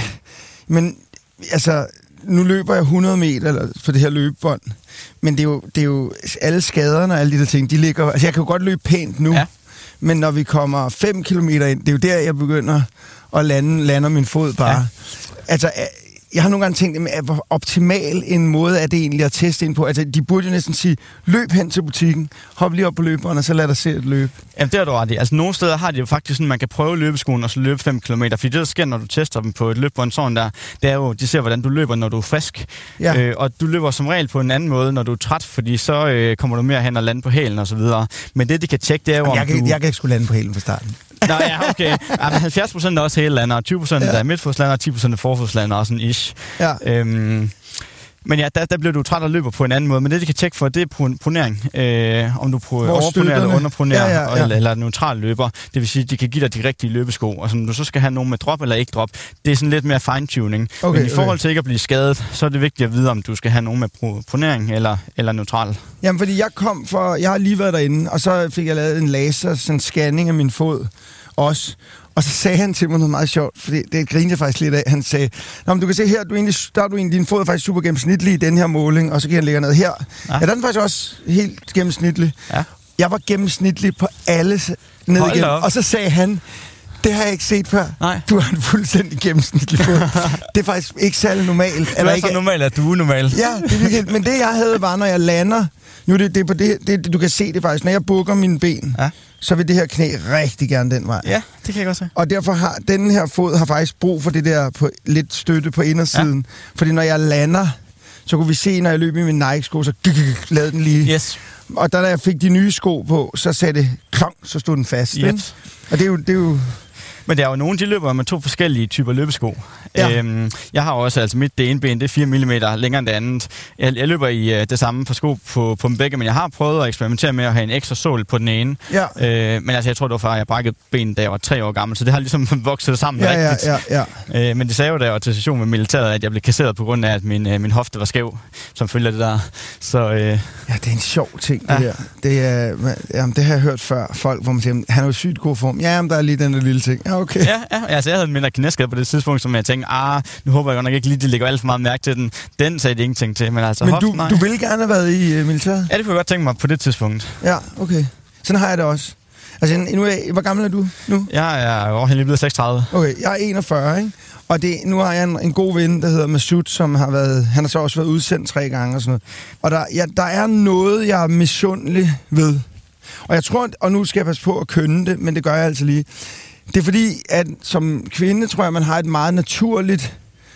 men altså, nu løber jeg hundrede meter eller, for det her løbebånd, men det er, jo, det er jo alle skaderne og alle de der ting, de ligger... Altså, jeg kan jo godt løbe pænt nu, ja. Men når vi kommer fem kilometer ind, det er jo der, jeg begynder at lande, lander min fod bare. Ja. Altså... Jeg har nogle gange tænkt, at hvor optimal en måde er det egentlig at teste ind på. Altså, de burde jo næsten sige, løb hen til butikken, hop lige op på løberen, og så lad dig se et løb. Jamen, det er du ret i. Altså, nogle steder har de jo faktisk sådan, man kan prøve løbeskoen og så løbe fem kilometer. Fordi det, der sker, når du tester dem på et løbebånd sådan der, det er jo, de ser, hvordan du løber, når du er frisk. Ja. Øh, og du løber som regel på en anden måde, når du er træt, fordi så øh, kommer du mere hen og lande på hælen og så videre. Men det, de kan tjekke, det er jo, Jamen, jeg om kan, du... Jeg kan ikke skulle lande på hælen fra starten. Nå ja, okay. Ja, halvfjerds procent er også hælelander, tyve procent ja. er midtfodslander, og ti procent er forfodslander og sådan ish. Ja. Øhm, men ja, der, der bliver du træt og løber på en anden måde. Men det, de kan tjekke for, det er ponering. Øh, om du overponerer eller underponerer, ja, ja, ja. eller, eller neutral løber. Det vil sige, at de kan give dig de rigtige løbesko. Og som du så skal have nogen med drop eller ikke drop, det er sådan lidt mere fine-tuning. Okay, men i forhold til ikke at blive skadet, så er det vigtigt at vide, om du skal have nogen med ponering eller, eller neutral. Jamen, fordi jeg kom for... Jeg har lige været derinde, og så fik jeg lavet en laser, sådan en scanning af min fod også. Og så sagde han til mig noget meget sjovt, for det, det grinte jeg faktisk lidt af. Han sagde, nå, men du kan se her, du egentlig, der er du egentlig, din fod er faktisk super gennemsnitlig i den her måling, og så kan jeg lægge ned her. Ja, ja, den er faktisk også helt gennemsnitlig. Ja. Jeg var gennemsnitlig på alle ned Hold igen. Op. Og så sagde han, det har jeg ikke set før. Nej. Du har en fuldstændig gennemsnitlig fod. Det er faktisk ikke særlig normalt. Det er ikke så normalt, at du er normal. Ja, det er virkelig. Men det jeg havde var, når jeg lander, nu det, det, det, det, du kan se det faktisk, når jeg bukker mine ben, ja. Så vil det her knæ rigtig gerne den vej. Ja, det kan jeg godt se. Og derfor har den her fod har faktisk brug for det der på, lidt støtte på indersiden. Ja. Fordi når jeg lander, så kunne vi se, når jeg løb i min Nike-sko, så lavede den lige. Yes. Og da jeg fik de nye sko på, så sagde det klong, så stod den fast. Yep. Og det er jo... Det er jo Men der er jo nogen, de løber med to forskellige typer løbesko. Ja. Øhm, jeg har også, altså mit det ene ben, det er fire millimeter længere end det andet. Jeg, jeg løber i uh, det samme på sko på, på dem begge, men jeg har prøvet at eksperimentere med at have en ekstra sål på den ene. Ja. Øh, men altså, jeg tror, det var fra, at jeg brækkede benet, da jeg var tre år gammel, så det har ligesom vokset sammen Ja, rigtigt. ja, ja, ja. Øh, men det sagde jo, da jeg var til session med militæret, at jeg blev kasseret på grund af, at min, øh, min hofte var skæv, som følger det der. Så, øh, Ja, det er en sjov ting, det Ja. der. Det, er, man, jamen, det har jeg hørt før, folk, hvor man siger, han er jo sygt god form. Ja, men der er lige den der lille ting. Ja, okay. ja, ja, altså jeg havde en mindre knæskade på det tidspunkt, som jeg tænkte, ah, nu håber jeg godt nok ikke lige, de lægger alt for meget mærke til den. Den sagde de ingenting til, men altså Men hoften, du, nej. du ville gerne have været i uh, militæret? Ja, det kunne jeg godt tænke mig på det tidspunkt. Ja, okay. Sådan har jeg det også. Altså, nu er, hvor gammel er du nu? Jeg er jo lige blevet seksogtredive. Okay, jeg er enogfyrre, ikke? Og det, nu har jeg en, en god ven, der hedder Masud, som har været, han har så også været udsendt tre gange og sådan noget. Og der, ja, der er noget, jeg er misundelig ved. Og jeg tror, og nu skal jeg passe på at kønne det, men det gør jeg altså lige. Det er fordi, at som kvinde, tror jeg, man har et meget naturligt,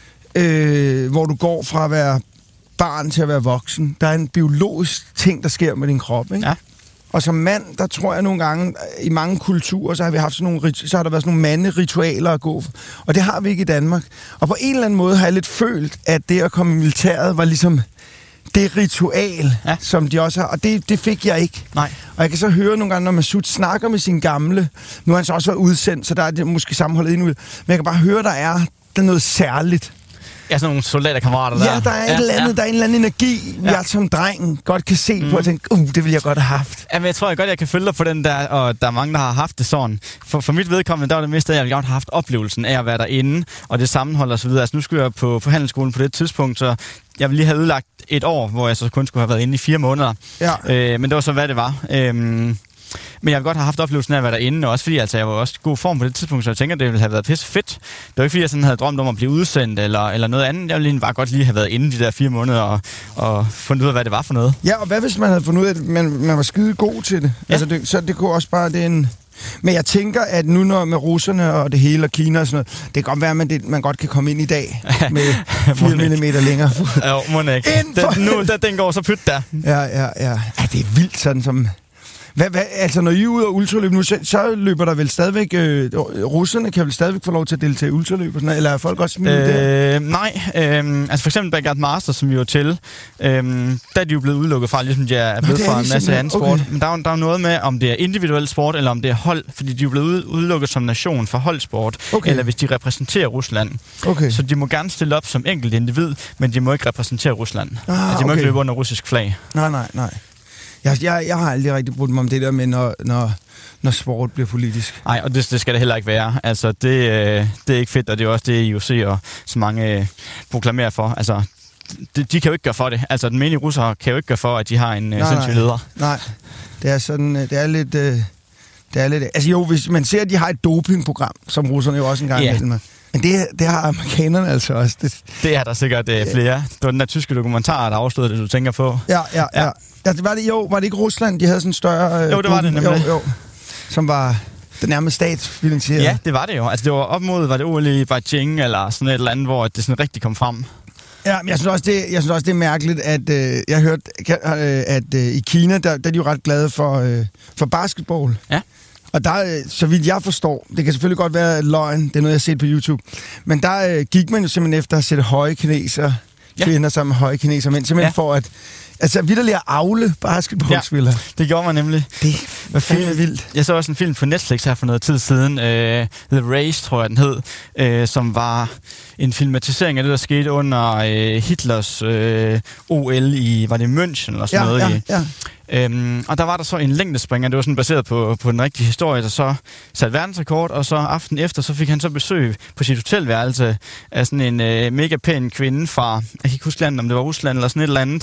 øh, hvor du går fra at være barn til at være voksen. Der er en biologisk ting, der sker med din krop, ikke? Ja. Og som mand, der tror jeg nogle gange, i mange kulturer, så har vi haft sådan nogle, så har der været sådan nogle manderitualer at gå for. Og det har vi ikke i Danmark. Og på en eller anden måde har jeg lidt følt, at det at komme i militæret var ligesom det ritual, ja. som de også har. Og det, det fik jeg ikke. Nej. Og jeg kan så høre nogle gange, når Masud snakker med sine gamle, nu har han så også været udsendt, så der er det måske sammenholdet endnu. Men jeg kan bare høre, der er, der er noget særligt. Ja, sådan nogle soldaterkammerater der. Ja, der er, ja, et eller andet, ja. der er en eller anden energi, ja. jeg som dreng godt kan se mm. på og tænke, uh, det ville jeg godt have haft. Ja, men jeg tror jeg godt, jeg kan følge dig på den der, og der er mange, der har haft det sådan. For, for mit vedkommende, der var det mest, at jeg godt har haft oplevelsen af at være derinde, og det sammenhold og så videre. Altså nu skulle jeg på, på handelsskolen på det tidspunkt, så jeg ville lige have udlagt et år, hvor jeg så kun skulle have været inde i fire måneder. Ja. Øh, men det var så, hvad det var. Øhm, Men jeg vil godt have haft oplevelsen af at være derinde, og også fordi altså, jeg var også i god form på det tidspunkt, så jeg tænker, det ville have været pisse fedt. Det var ikke fordi, jeg sådan havde drømt om at blive udsendt eller, eller noget andet. Jeg ville bare godt lige have været inde de der fire måneder og, og fundet ud af, hvad det var for noget. Ja, og hvad hvis man havde fundet ud af, at man, man var skide god til det? Ja. Altså, det, så det kunne også bare, det er en... Men jeg tænker, at nu når med russerne og det hele og Kina og sådan noget, det kan godt være, at man, det, man godt kan komme ind i dag med fire millimeter længere. Jo, må ikke. Den, nu, den, den går så pyt der. Ja, ja, ja. Ja, det er vildt sådan som... Hvad, hvad, altså, når I er ude og ultraløb nu, så, så løber der vel stadigvæk... Øh, russerne kan vel stadigvæk få lov til at deltage i ultraløb og sådan noget, eller er folk også smidt øh, der? Nej, øh, altså for eksempel Backyard Masters, som vi var til, øh, der er de jo blevet udelukket fra, ligesom de er blevet fra en masse anden sport. Okay. Men der er, der er noget med, om det er individuel sport, eller om det er hold, fordi de er jo blevet udelukket som nation for holdsport, okay. Eller hvis de repræsenterer Rusland. Okay. Så de må gerne stille op som enkelt individ, men de må ikke repræsentere Rusland. Ah, altså, de må okay. ikke løbe under russisk flag. Nej, nej, nej. Jeg, jeg, jeg har aldrig rigtig brugt mig om det der med, når, når, når sport bliver politisk. Nej, og det, det skal det heller ikke være. Altså, det, øh, det er ikke fedt, og det er også det, I O C og så mange øh, proklamerer for. Altså, de, de kan jo ikke gøre for det. Altså, den menige russere kan jo ikke gøre for, at de har en øh, sindssyg leder. Nej, det er sådan, det er lidt... Øh, det er lidt... Altså jo, hvis man ser, at de har et dopingprogram, som russerne jo også engang yeah. mellem. Men det, det har amerikanerne altså også. Det, det er der sikkert øh, flere. Det var den der tyske dokumentar, der afslørede det, du tænker på. Ja, ja, ja. ja. Ja, det var det, jo, var det ikke Rusland, de havde sådan en større... Øh, jo, det var det nemlig. Jo, jo, som var det nærmest statsfinansieret. Ja, det var det jo. Altså, det var op mod, var det O L i Beijing, eller sådan et eller andet, hvor det sådan rigtig kom frem. Ja, men jeg synes også, det, jeg synes også, det er mærkeligt, at øh, jeg hørte, øh, at øh, i Kina, der, der er de jo ret glade for, øh, for basketball. Ja. Og der, så vidt jeg forstår, det kan selvfølgelig godt være løgn, det er noget, jeg har set på YouTube, men der øh, gik man jo simpelthen efter at sætte høje kineser, ja. kvinder sammen med høje kineser, men simpelthen ja. for at Altså, vitterligt at avle basketballspillere. Ja, det gjorde man nemlig. Det var fandme vildt. Jeg så også en film på Netflix her for noget tid siden, uh, The Race, tror jeg den hed, uh, som var en filmatisering af det, der skete under uh, Hitlers uh, O L i, var det München eller sådan ja, noget? Ja, i. ja. Øhm, og der var der så en længdespringer, det var sådan baseret på, på den rigtige historie, der så satte verdensrekord, og så aften efter, så fik han så besøg på sit hotelværelse af sådan en øh, mega pæn kvinde fra, jeg kan ikke huske landet, om det var Rusland eller sådan et eller andet,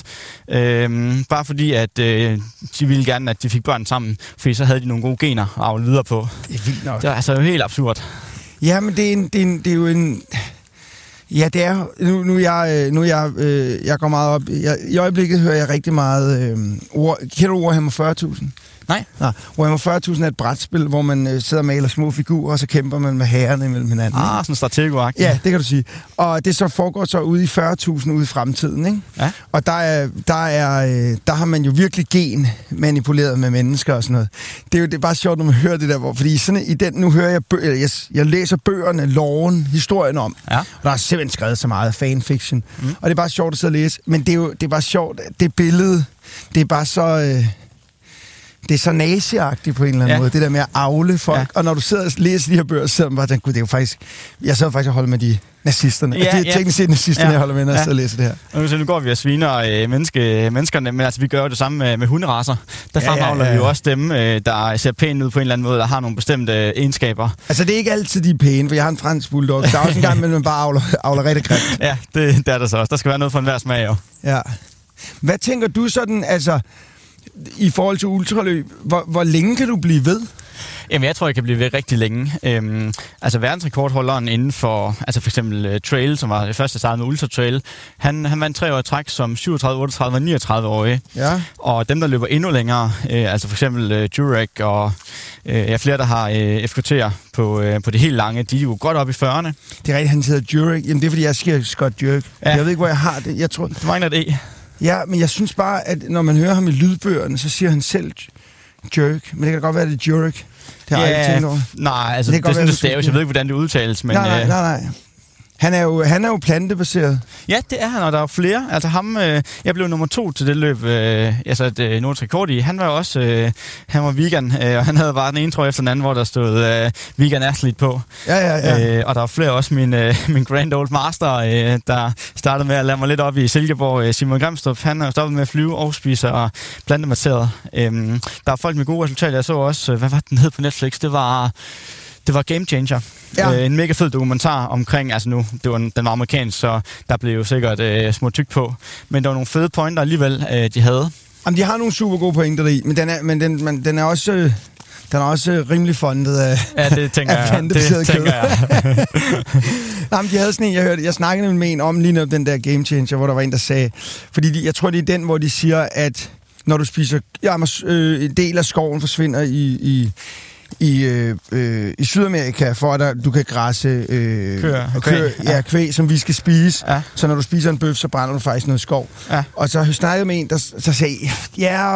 øhm, bare fordi, at øh, de ville gerne, at de fik børn sammen, fordi så havde de nogle gode gener at avle videre på. Det er vildt nok. Det var altså helt absurd. Ja, men det er, en, det er, en, det er jo en... Ja, det er nu nu jeg nu jeg øh, jeg går meget op. Jeg, I øjeblikket hører jeg rigtig meget øh, ord. Kender du Warhammer fyrre tusind? Nej. Nej. Warhammer fyrre tusind er et brætspil, hvor man øh, sidder og maler små figurer, og så kæmper man med herrerne imellem hinanden. Ah, ikke? sådan stratego-agtigt. Ja, det kan du sige. Og det så foregår så ude i fyrre tusind ude i fremtiden, ikke? Ja. Og der, er, der, er, øh, der har man jo virkelig gen manipuleret med mennesker og sådan noget. Det er jo det er bare sjovt, når man hører det der, hvor, fordi sådan, i den, nu hører jeg, bø- jeg, jeg læser bøgerne, loven, historien om, Ja. og der er simpelthen skrevet så meget fanfiction, mm. og det er bare sjovt at sidde og læse, men det er jo det er bare sjovt, det billede, det er bare så... Øh, det er så naziagtigt på en eller anden ja. måde, det der med at avle folk. Ja. Og når du sidder og læser de her bøger, så sidder man bare tænker, gud, det er jo faktisk... Jeg sad faktisk og holdt med de nazisterne. Ja, det er ja. teknisk set nazisterne, ja. jeg holder med, når jeg ja. sidder og læser det her. Og så nu går vi og sviner øh, menneske, menneskerne, men altså, vi gør jo det samme med, med hunderasser. Der ja, fremavler ja, ja. vi jo også dem, øh, der ser pæne ud på en eller anden måde, der har nogle bestemte øh, egenskaber. Altså, det er ikke altid, de er pæne, for jeg har en fransk bulldog. Der er også en gang, man bare avler, avler rigtig grimt. Ja, det, det er der så også. Der skal være noget for enhver smag, jo. Ja. Hvad tænker du sådan, altså... I forhold til ultraløb, hvor, hvor længe kan du blive ved? Jamen, jeg tror, jeg kan blive ved rigtig længe. Øhm, altså, verdensrekordholderen inden for, altså for eksempel uh, trail, som var det første start med ultra trail, han, han vandt tre år i træk som syvogtredive, otteogtredive og niogtredive-årige. Ja. Og dem, der løber endnu længere, øh, altså for eksempel uh, Jurek og øh, ja, flere, der har øh, F K T'er på, øh, på det helt lange, de er jo godt op i fyrrerne. Det er rigtigt, han hedder Jurek. Jamen, det er, fordi jeg siger Scott Jurek. Ja. Jeg ved ikke, hvor jeg har det. Jeg tror... Det mangler et E. Ja, men jeg synes bare, at når man hører ham i lydbøgerne, så siger han selv Jerk. Men det kan da godt være, det er Jurek. Det har jeg ikke tænkt over. Nej, altså det, det er sådan, det staves. Jeg ved ikke, hvordan det udtales, men... Nej, nej, nej, nej. Han er jo, han er jo plantebaseret. Ja, det er han, og der er jo flere. Altså ham, øh, jeg blev nummer to til det løb, øh, altså et øh, nordisk rekord i. Han var jo også, øh, han var vegan, øh, og han havde bare den ene trøje efter den anden, hvor der stod øh, vegan athlete på. Ja, ja, ja. Øh, og der var flere også, min, øh, min grand old master, øh, der startede med at lade mig lidt op i Silkeborg. Øh, Simon Grimstrup, han har stoppet med at flyve og spise og plantebaseret. Øh, der er folk med gode resultater. Jeg så også, øh, hvad var den hed på Netflix? Det var... Det var Game Changer. Ja. Øh, en mega fed dokumentar omkring, altså nu, det var, den var amerikansk, så der blev jo sikkert øh, små tyk på. Men der var nogle fede pointer alligevel, øh, de havde. Jamen, de har nogle super gode pointer deri, men den er, men den, men den er også... Øh, den er også rimelig fundet af Ja, det tænker jeg. Det tænker jeg. Nej, men de havde sådan en, jeg hørte, jeg snakkede med en om lige nu den der Game Changer, hvor der var en, der sagde... Fordi de, jeg tror, det er den, hvor de siger, at når du spiser... Ja, øh, en del af skoven forsvinder i... i I, øh, øh, i Sydamerika, for at du kan græsse øh, køer, køer, ja, kvæg, som vi skal spise. Ja. Så når du spiser en bøf, så brænder du faktisk noget skov. Ja. Og så har jeg snakket med en, der så sagde, ja,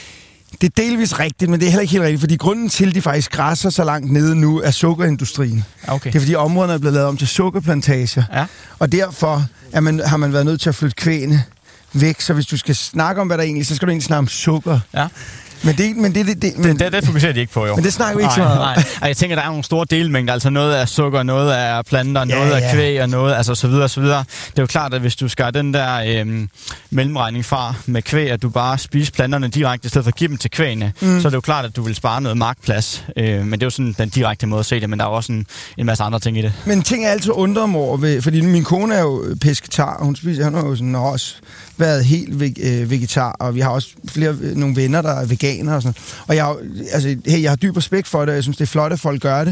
det er delvis rigtigt, men det er heller ikke helt rigtigt, fordi grunden til, at de faktisk græsser så langt nede nu, er sukkerindustrien. Okay. Det er fordi områderne er blevet lavet om til sukkerplantager. Ja. Og derfor er man, har man været nødt til at flytte kvægene væk, så hvis du skal snakke om, hvad der egentlig, så skal du egentlig snakke om sukker. Ja. Men det, men det, det, det, men, det, det, det fokuserer de ikke på, jo. Men det snakker vi ikke nej, så meget om. Nej, jeg tænker, der er nogle store delmængder. Altså noget af sukker, noget af planter, ja, noget af ja. kvæg og noget, altså så videre, så videre. Det er jo klart, at hvis du skal have den der øhm, mellemregning fra med kvæg, at du bare spiser planterne direkte, i stedet for at give dem til kvægene, mm. så er det jo klart, at du vil spare noget markplads. Øh, men det er jo sådan den direkte måde at se det, men der er også en, en masse andre ting i det. Men ting er altid undrer mig over, ved, fordi min kone er jo pesketar, og hun spiser, han har jo sådan også været helt veg, øh, vegetar, og vi har også flere, nogle venner, der er veganere og sådan. Og jeg, altså, hey, jeg har dyb respekt for det, og jeg synes, det er flot, at folk gør det.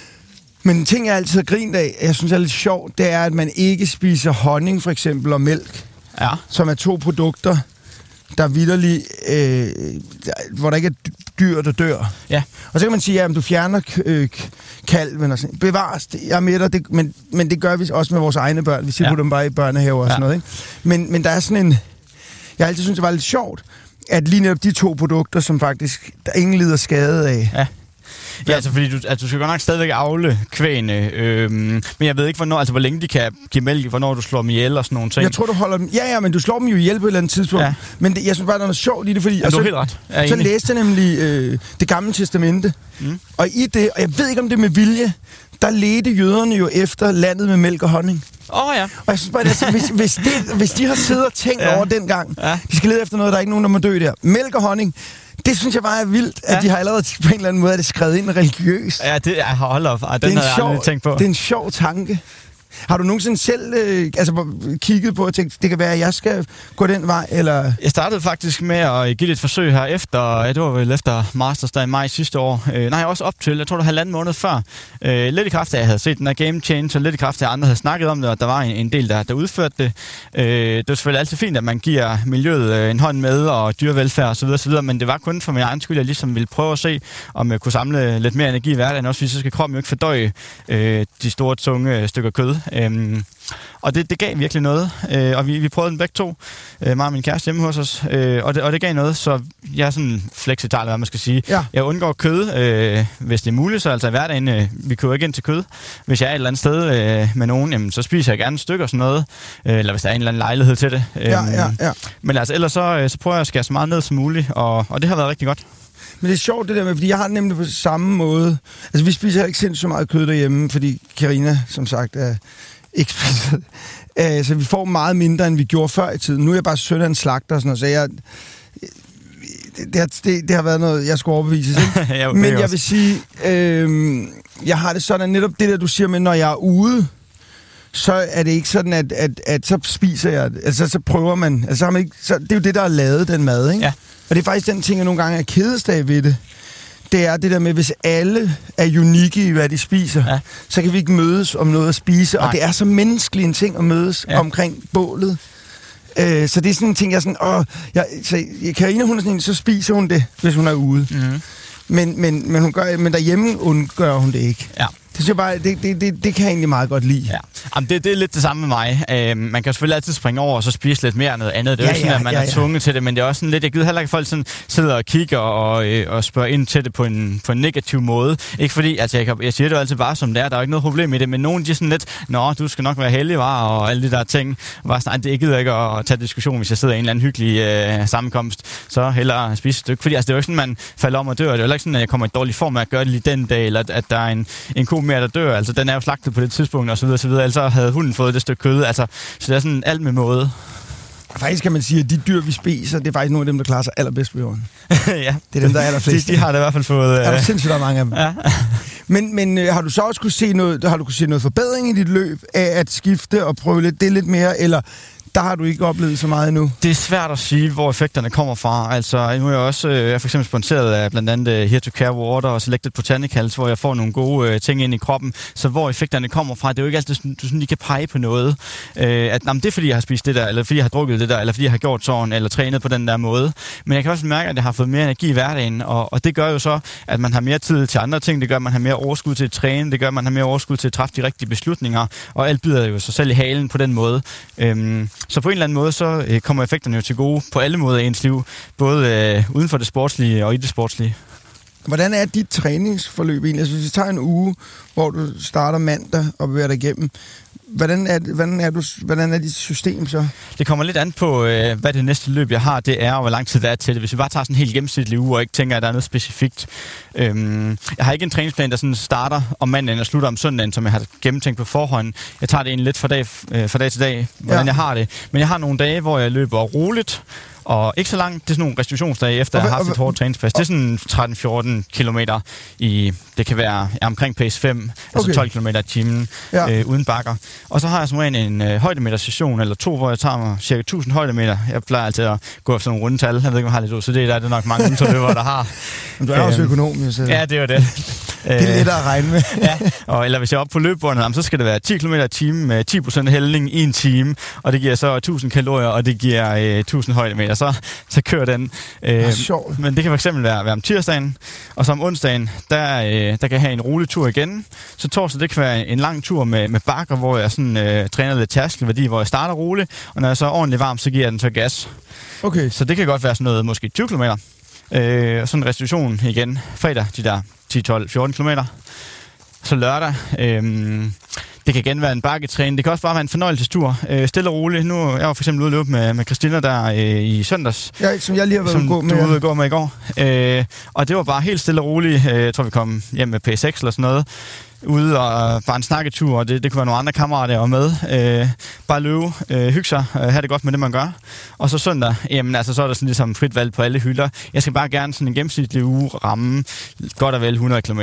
Men en ting, jeg altid har grint af, jeg synes er lidt sjovt, det er, at man ikke spiser honning, for eksempel, og mælk, ja. som er to produkter, der vitterligt, øh, hvor der ikke er dyr, der dør. Ja. Og så kan man sige, at du fjerner øh, kalven og sådan. Bevares, jeg er med dig, det, men, men det gør vi også med vores egne børn. Vi siger, ja. dem bare i børnehaver og ja. sådan noget. Ikke? Men, men der er sådan en... Jeg har altid synes det var lidt sjovt, at lige netop de to produkter, som faktisk der ingen lider skade af. Ja. Ja, altså fordi du, altså, du skal godt nok stadigvæk avle kvægene, øhm, men jeg ved ikke, hvornår, altså, hvor længe de kan give mælk, hvornår du slår dem ihjel og sådan nogle ting. Jeg tror, du holder dem... Ja, ja, men du slår dem jo ihjel på et eller andet tidspunkt. Ja. Men det, jeg synes bare, der er noget sjovt i det, fordi... Ja, og du så, er helt ret. Jeg så læste jeg nemlig øh, det gamle testamente, mm. og i det, og jeg ved ikke, om det er med vilje, der ledte jøderne jo efter landet med mælk og honning. Åh oh, ja. Og jeg synes bare, at hvis, hvis, det, hvis de har siddet og tænkt ja. over den gang, ja. de skal lede efter noget, der er ikke nogen, der må dø der. Mælk og honning, det synes jeg bare er vildt, at ja. de har allerede på en eller anden måde, at det skrevet ind religiøst. Ja, det er hold op. Ej, den det er havde jeg aldrig tænkt på. Det er en sjov tanke. Har du nogensinde selv øh, altså, kigget på og tænkt, det kan være, at jeg skal gå den vej, eller? Jeg startede faktisk med at give det et forsøg her efter, det var vel efter Masters der i maj sidste år. Øh, nej, også op til, jeg tror det var halvanden måned før. Øh, lidt i kraft af, at jeg havde set den her Game Changer, lidt i kraft af, at andre havde snakket om det, og der var en, en del, der, der udførte det. Øh, det var selvfølgelig altid fint, at man giver miljøet øh, en hånd med, og dyrevelfærd osv., osv., men det var kun for min egen skyld, jeg ligesom ville prøve at se, om jeg kunne samle lidt mere energi i hverdagen, også fordi så skal kroppen jo ikke fordøje øh, de store, tunge stykker kød. Øh, Og det, det gav virkelig noget, øh, og vi, vi prøvede den begge to, øh, mig og min kæreste hjemme hos os, øh, og, det, og det gav noget, så jeg er sådan flexital, hvad man skal sige. Ja. Jeg undgår kød, øh, hvis det er muligt, så altså i hverdagen, øh, vi køber ikke ind til kød. Hvis jeg er et eller andet sted øh, med nogen, jamen, så spiser jeg gerne et stykke og sådan noget, øh, eller hvis der er en eller anden lejlighed til det. Øh, ja, ja, ja. Men altså ellers så, øh, så prøver jeg at skære så meget ned som muligt, og, og det har været rigtig godt. Men det er sjovt det der med, fordi jeg har det nemlig på samme måde. Altså vi spiser ikke sindssygt meget kød derhjemme, fordi Karina, som sagt, er ikke spiser. Uh, så vi får meget mindre, end vi gjorde før i tiden. Nu er jeg bare søn af en slagter og sådan noget, så jeg... Det, det, har, det, det har været noget, jeg skulle overbevises. ja, okay, men jeg vil sige, øh, jeg har det sådan, netop det der, du siger med, når jeg er ude, så er det ikke sådan, at, at, at så spiser jeg, altså så prøver man, altså, så har man ikke, så, det er jo det, der er lavet, den mad, ikke? Ja. Og det er faktisk den ting, jeg nogle gange er kedest af ved det. Det er det der med, hvis alle er unikke i, hvad de spiser, ja. Så kan vi ikke mødes om noget at spise. Nej. Og det er så menneskelig en ting at mødes ja. Omkring bålet. Øh, så det er sådan en ting, jeg er sådan, åh, jeg, så Karina, hun er sådan en, så spiser hun det, hvis hun er ude. Mm-hmm. Men, men, men, hun gør, men derhjemme undgør hun det ikke. Ja. Det synes jeg bare, det, det, det, det kan jeg egentlig meget godt lide. Ja. Jamen, det, det er lidt det samme med mig. Uh, man kan selvfølgelig altid springe over og så spise lidt mere af noget andet. Det er jo ja, ikke sådan, at man ja, ja. er tvunget til det, men det er også sådan lidt, jeg gider heller ikke, at folk sådan sidder og kigger og, øh, og spørger ind til det på en, på en negativ måde. Ikke fordi, altså jeg, kan, jeg siger det jo altid bare som det er, der er ikke noget problem i det, men nogen de er sådan lidt, nå, du skal nok være heldig, var, og alle de der ting. Bare sådan, det gider ikke at tage diskussion, hvis jeg sidder i en eller anden hyggelig øh, sammenkomst, så hellere spise et stykke. Fordi altså, det er jo ikke sådan, man falder om og dør. Det er jo ikke sådan, at jeg kommer i dårlig form af at gøre det lige den dag, eller at, at der er en, en ko mere, der dør. Altså, den er jo slagtet på det tidspunkt, og så videre, og så videre. Ellers havde hunden fået det stykke kød. Altså, så det er sådan alt med måde. Faktisk kan man sige, at de dyr, vi spiser, det er faktisk nogle af dem, der klarer sig allerbedst på jorden. ja. Det er dem, der er allerflest. De, de har det i hvert fald fået... Er der sindssygt, der er mange af dem. Ja. men men øh, har du så også kunne se noget, har du kunne se noget forbedring i dit løb af at skifte og prøve lidt, det lidt mere, eller... Der har du ikke oplevet så meget endnu. Det er svært at sige, hvor effekterne kommer fra. Altså, nu er jeg også øh, jeg er for eksempel sponsoreret af blandt andet uh, Here to Care Water og Selected Botanicals, hvor jeg får nogle gode øh, ting ind i kroppen. Så hvor effekterne kommer fra, det er jo ikke altid, sådan, du sådan lige kan pege på noget. Øh, at jamen, det er fordi, jeg har spist det der, eller fordi jeg har drukket det der, eller fordi jeg har gjort sådan, eller trænet på den der måde. Men jeg kan også mærke, at jeg har fået mere energi i hverdagen, og, og det gør jo så, at man har mere tid til andre ting. Det gør, at man har mere overskud til at træne. Det gør, at man har mere overskud til at træffe de rigtige beslutninger. Og alt bider jo sig selv i halen på den måde. Øh, Så på en eller anden måde, så øh, kommer effekterne jo til gode på alle måder i ens liv. Både øh, uden for det sportslige og i det sportslige. Hvordan er dit træningsforløb egentlig? Altså, hvis vi tager en uge, hvor du starter mandag og bevæger dig igennem, hvordan er, hvordan er, du, hvordan er dit system så? Det kommer lidt an på, øh, hvad det næste løb, jeg har, det er, og hvor lang tid det er til det. Hvis vi bare tager sådan en helt gennemsnitlig uge, og ikke tænker, at der er noget specifikt. Øhm, jeg har ikke en træningsplan, der sådan starter om mandagen og slutter om søndagen, som jeg har gennemtænkt på forhånd. Jeg tager det egentlig lidt fra dag, øh, fra dag til dag, hvordan ja. jeg har det. Men jeg har nogle dage, hvor jeg løber roligt, og ikke så langt. Det er sådan nogle restitutionsdage, efter okay, jeg har haft et hårdt træningspas. Det er sådan tretten fjorten kilometer i, det kan være ja, omkring pace fem, okay. altså tolv kilometer i timen, ja. øh, uden bakker. Og så har jeg som regel en øh, højdemetersession eller to, hvor jeg tager mig cirka tusind højdemeter. Jeg plejer altid at gå efter nogle rundetal. Jeg ved ikke, om jeg har lidt O C D, der er det nok mange ultraløbere, der har. Men du er også økonom, jo. Så... Ja, det er jo det. Det er lidt at regne med. ja, og, eller hvis jeg er oppe på løbebåndet, så skal det være ti kilometer i timen med ti procent hældning i en time, og det giver så tusind kalorier, og det giver øh, tusind højdemeter. Så, så kører den. Øh, sjovt. Men det kan fx være, være om tirsdagen, og så om onsdagen, der, øh, der kan jeg have en rolig tur igen. Så torsdag, det kan være en lang tur med, med bakker, hvor jeg sådan, øh, træner lidt tærskelværdi, hvor jeg starter roligt, og når jeg så er ordentligt varm, så giver jeg den så gas. Okay. Så det kan godt være sådan noget, måske tyve kilometer. Øh, og sådan en restitution igen fredag, de der ti, tolv, fjorten kilometer. Så lørdag. Øh, det kan igen være en bakketræning. Det kan også bare være en fornøjelsestur. Øh, stille og roligt. Nu jeg var for eksempel ude at løbe med, med Christina der øh, i søndags. Ja, som jeg lige har været ude gå med. Som du ude at gå med i går. Øh, og det var bare helt stille og roligt. Øh, jeg tror, vi kom hjem med P seks eller sådan noget. Ude og bare en snakketur, og det, det kunne være nogle andre kammerater, der var med. Øh, bare løbe, øh, hygge sig, øh, have det godt med det, man gør. Og så søndag, jamen altså, så er der sådan ligesom frit valg på alle hylder. Jeg skal bare gerne sådan en gennemsnitlig uge ramme godt og vel hundrede kilometer.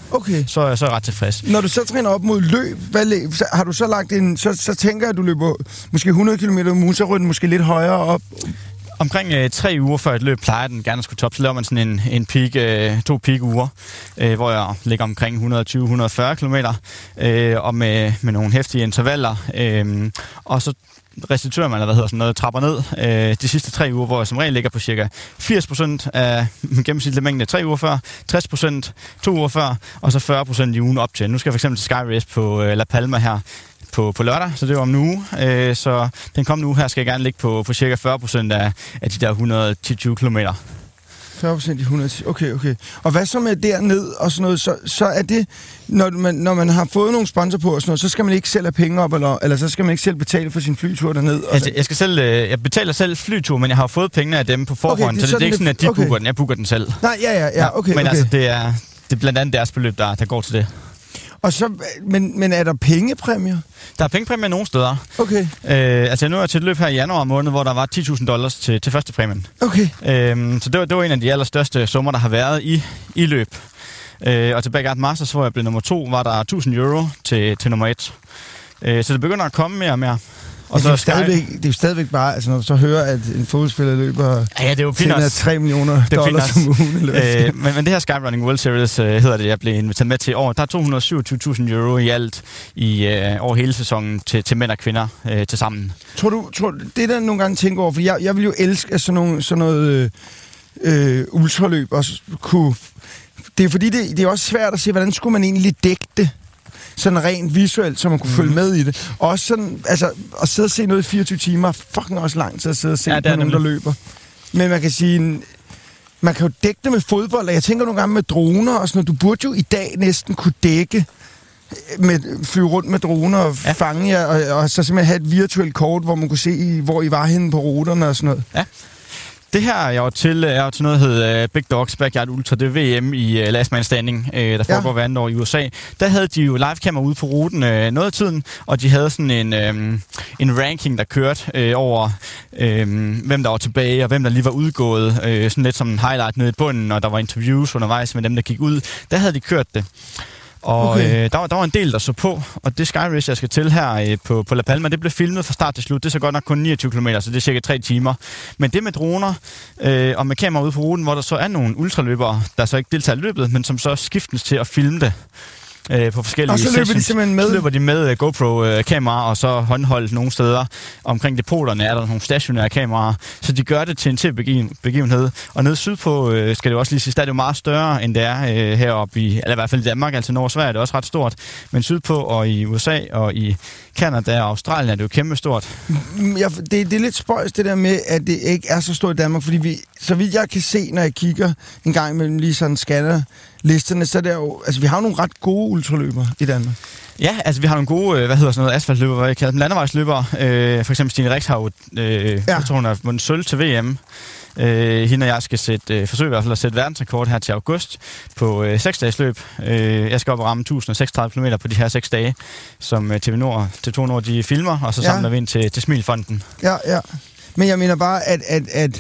Okay. Så, så er jeg ret tilfreds. Når du så træner op mod løb, hvad læ- så har du så lagt en... Så, så tænker jeg, at du løber måske hundrede kilometer om ugen, så ryger den måske lidt højere op. Omkring øh, tre uger før et løb plejer den gerne at skulle top, så laver man sådan en, en peak, øh, to peak uger, øh, hvor jeg ligger omkring et hundrede og tyve til et hundrede og fyrre kilometer, øh, og med, med nogle heftige intervaller. Øh, og så restituerer man, eller hvad hedder sådan noget, trapper ned øh, de sidste tre uger, hvor jeg som regel ligger på cirka firs procent af min gennemsnitlige mængde tre uger før, tres procent to uger før, og så fyrre procent i ugen op til. Nu skal jeg for eksempel til Sky Race på øh, La Palma her på, på lørdag, så det er om en uge. Øh, så den kommende uge her skal jeg gerne ligge på, på cirka fyrre procent af, af de der et hundrede og ti til tyve kilometer. fyrre procent i et hundrede og ti. Okay, okay. Og hvad så med derned og sådan noget? Så, så er det, når man, når man har fået nogle sponsor på og sådan noget, så skal man ikke selv have penge op, eller, eller så skal man ikke selv betale for sin flytur derned? Altså, jeg, skal selv, øh, jeg betaler selv flytur, men jeg har jo fået pengene af dem på forhånd, okay, det så det, det er ikke sådan, at de okay. booker den. Jeg booker den selv. Nej, ja, ja, ja, okay. Men okay. altså, det er, det er blandt andet deres beløb, der, der går til det. Og så, men, men er der pengepræmier? Der er pengepræmier nogle steder. Okay. Øh, altså, nu er jeg til et løb her i januar måned, hvor der var ti tusind dollars til, til første præmien. Okay. Øh, så det var, det var en af de allerstørste summer, der har været i, i løb. Øh, og til Backyard Masters, hvor jeg blev nummer to, var der tusind euro til, til nummer et. Øh, så det begynder at komme mere og mere. Og så det, er stadigvæk, det er jo stadigvæk bare, altså når du så hører, at en fodboldspiller løber ja, det er jo tjener tre millioner dollars om ugen. Øh, men, men det her Skyrunning World Series øh, hedder det, jeg blev inviteret med til i år. Der er to hundrede og syvogtyve tusind euro i alt i, øh, over hele sæsonen til, til mænd og kvinder øh, til sammen. Tror du, tror, det der nogle gange tænker over, for jeg, jeg vil jo elske at sådan, nogle, sådan noget øh, ultraløb også kunne... Det er fordi, det, det er også svært at se, hvordan skulle man egentlig dække det? Sådan rent visuelt, så man kunne mm. følge med i det. Og også sådan, altså, at sidde og se noget i fireogtyve timer, fucking også langt til at sidde og se ja, på nogen, der løber. Men man kan sige, man kan jo dække det med fodbold, og jeg tænker nogle gange med droner og sådan noget. Du burde jo i dag næsten kunne dække, med, flyve rundt med droner og ja. fange jer, og, og så simpelthen have et virtuelt kort, hvor man kunne se, hvor I var henne på ruterne og sådan noget. Ja. Det her, jeg var til, jeg var til noget, der hedder uh, Big Dogs Backyard Ultra, det er V M i uh, Last Man Standing, uh, der foregår ja. hver anden år i U S A. Der havde de jo live-kamera ude på ruten uh, noget af tiden, og de havde sådan en, um, en ranking, der kørte uh, over, um, hvem der var tilbage, og hvem der lige var udgået. Uh, sådan lidt som en highlight nede i bunden, og der var interviews undervejs med dem, der gik ud. Der havde de kørt det. Og okay. øh, der, var, der var en del, der så på, og det Sky Race, jeg skal til her øh, på, på La Palma, det blev filmet fra start til slut. Det er så godt nok kun niogtyve kilometer, så det er cirka tre timer. Men det med droner øh, og med kamera ude på ruten, hvor der så er nogle ultraløbere, der så ikke deltager i løbet, men som så skiftes til at filme det. Øh, på forskellige og så løber sessions. de simpelthen med? Så løber de med uh, GoPro-kameraer, uh, og så håndholdt nogle steder. Omkring depoterne er der nogle stationære kameraer, så de gør det til en tv-begivenhed. Og nede sydpå uh, skal det jo også lige sige, der er det jo meget større, end det er uh, heroppe i, eller i hvert fald i Danmark, altså Norge og Sverige er det også ret stort. Men sydpå og i U S A og i Canada og Australien er det jo kæmpe stort. Ja, det, det er lidt spøjs det der med, at det ikke er så stort i Danmark, fordi vi, så vidt jeg kan se, når jeg kigger en gang imellem lige sådan scanner listerne, så er det jo, altså vi har nogle ret gode ultraløbere i Danmark. Ja, altså vi har nogle gode, hvad hedder sådan noget, asfaltløbere, hvad jeg kalder dem, landevejsløbere. Øh, for eksempel Stine Rix har jo, øh, ja. jeg tror hun har vundet sølv til V M. Øh, hende og jeg skal sætte, øh, forsøge i hvert fald at sætte verdensrekord her til august på øh, seks dages løb. Øh, jeg skal op og ramme et tusind og seksogtredive kilometer på de her seks dage, som øh, T V Nord, T V to Nord, de filmer, og så samler ja. vi ind til, til Smilfonden. Ja, ja. Men jeg mener bare, at, at, at,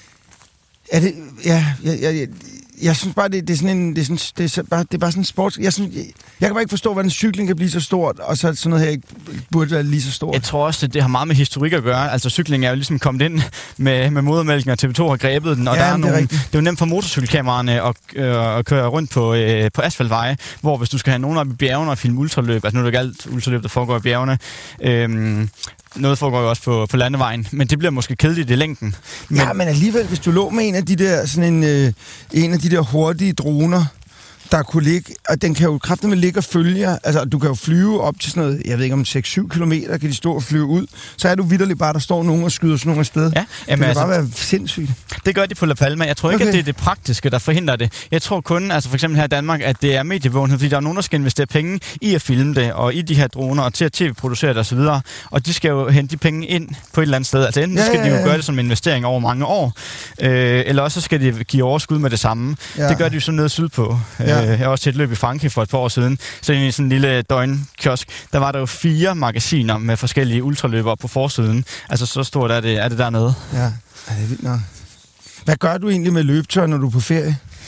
at det, ja, jeg, jeg, jeg Jeg synes bare, det, det er sådan en, det er, sådan, det er bare, det er bare sådan en sport. Jeg, synes, jeg, jeg kan bare ikke forstå, hvordan cykling kan blive så stort, og så sådan noget her ikke burde være lige så stort. Jeg tror også, at det har meget med historik at gøre. Altså, cykling er jo ligesom kommet ind med, med modermælken, og T V to har grebet den, og ja, der er, nogle, er det er jo nemt for motorcykelkameraerne at, øh, at køre rundt på, øh, på asfaltveje, hvor hvis du skal have nogen op i bjergene og filme ultraløb, altså nu er det ikke alt ultraløb, der foregår i bjergene, øh, noget foregår jo også på, på landevejen, men det bliver måske kedeligt i længden. Men ja, men alligevel, hvis du lå med en af de der, sådan en, øh, en af de der hurtige droner, der kunne ligge, og den kan jo kraftigt med ligge og følge, altså du kan jo flyve op til sådan noget, jeg ved ikke om seks syv kilometer, kan de stå og flyve ud, så er du vitterligt bare, der står nogen og skyder sådan nogle afsted. Ja, jamen, det kan altså, bare være sindssygt. Det gør de på La Palma. Jeg tror ikke, okay. at det er det praktiske, der forhindrer det. Jeg tror kun, altså for eksempel her i Danmark, at det er medievågenhed, fordi der er nogen, der skal investere penge i at filme det, og i de her droner, og til at tv-producere det osv., og de skal jo hente de penge ind på et eller andet sted. Altså enten ja, skal ja, ja. de jo gøre det som en investering over mange år, øh, eller også skal de give overskud med det samme. Ja. Det gør de jo så nede sydpå. Ja. Jeg har også til et løb i Frankrig for et par år siden, så i sådan en lille døgnkiosk, der var der jo fire magasiner med forskellige ultraløbere på forsiden. Altså så stort er det, er det dernede. Ja, det er vildt nok. Hvad gør du egentlig med løbetøj, når du er på ferie?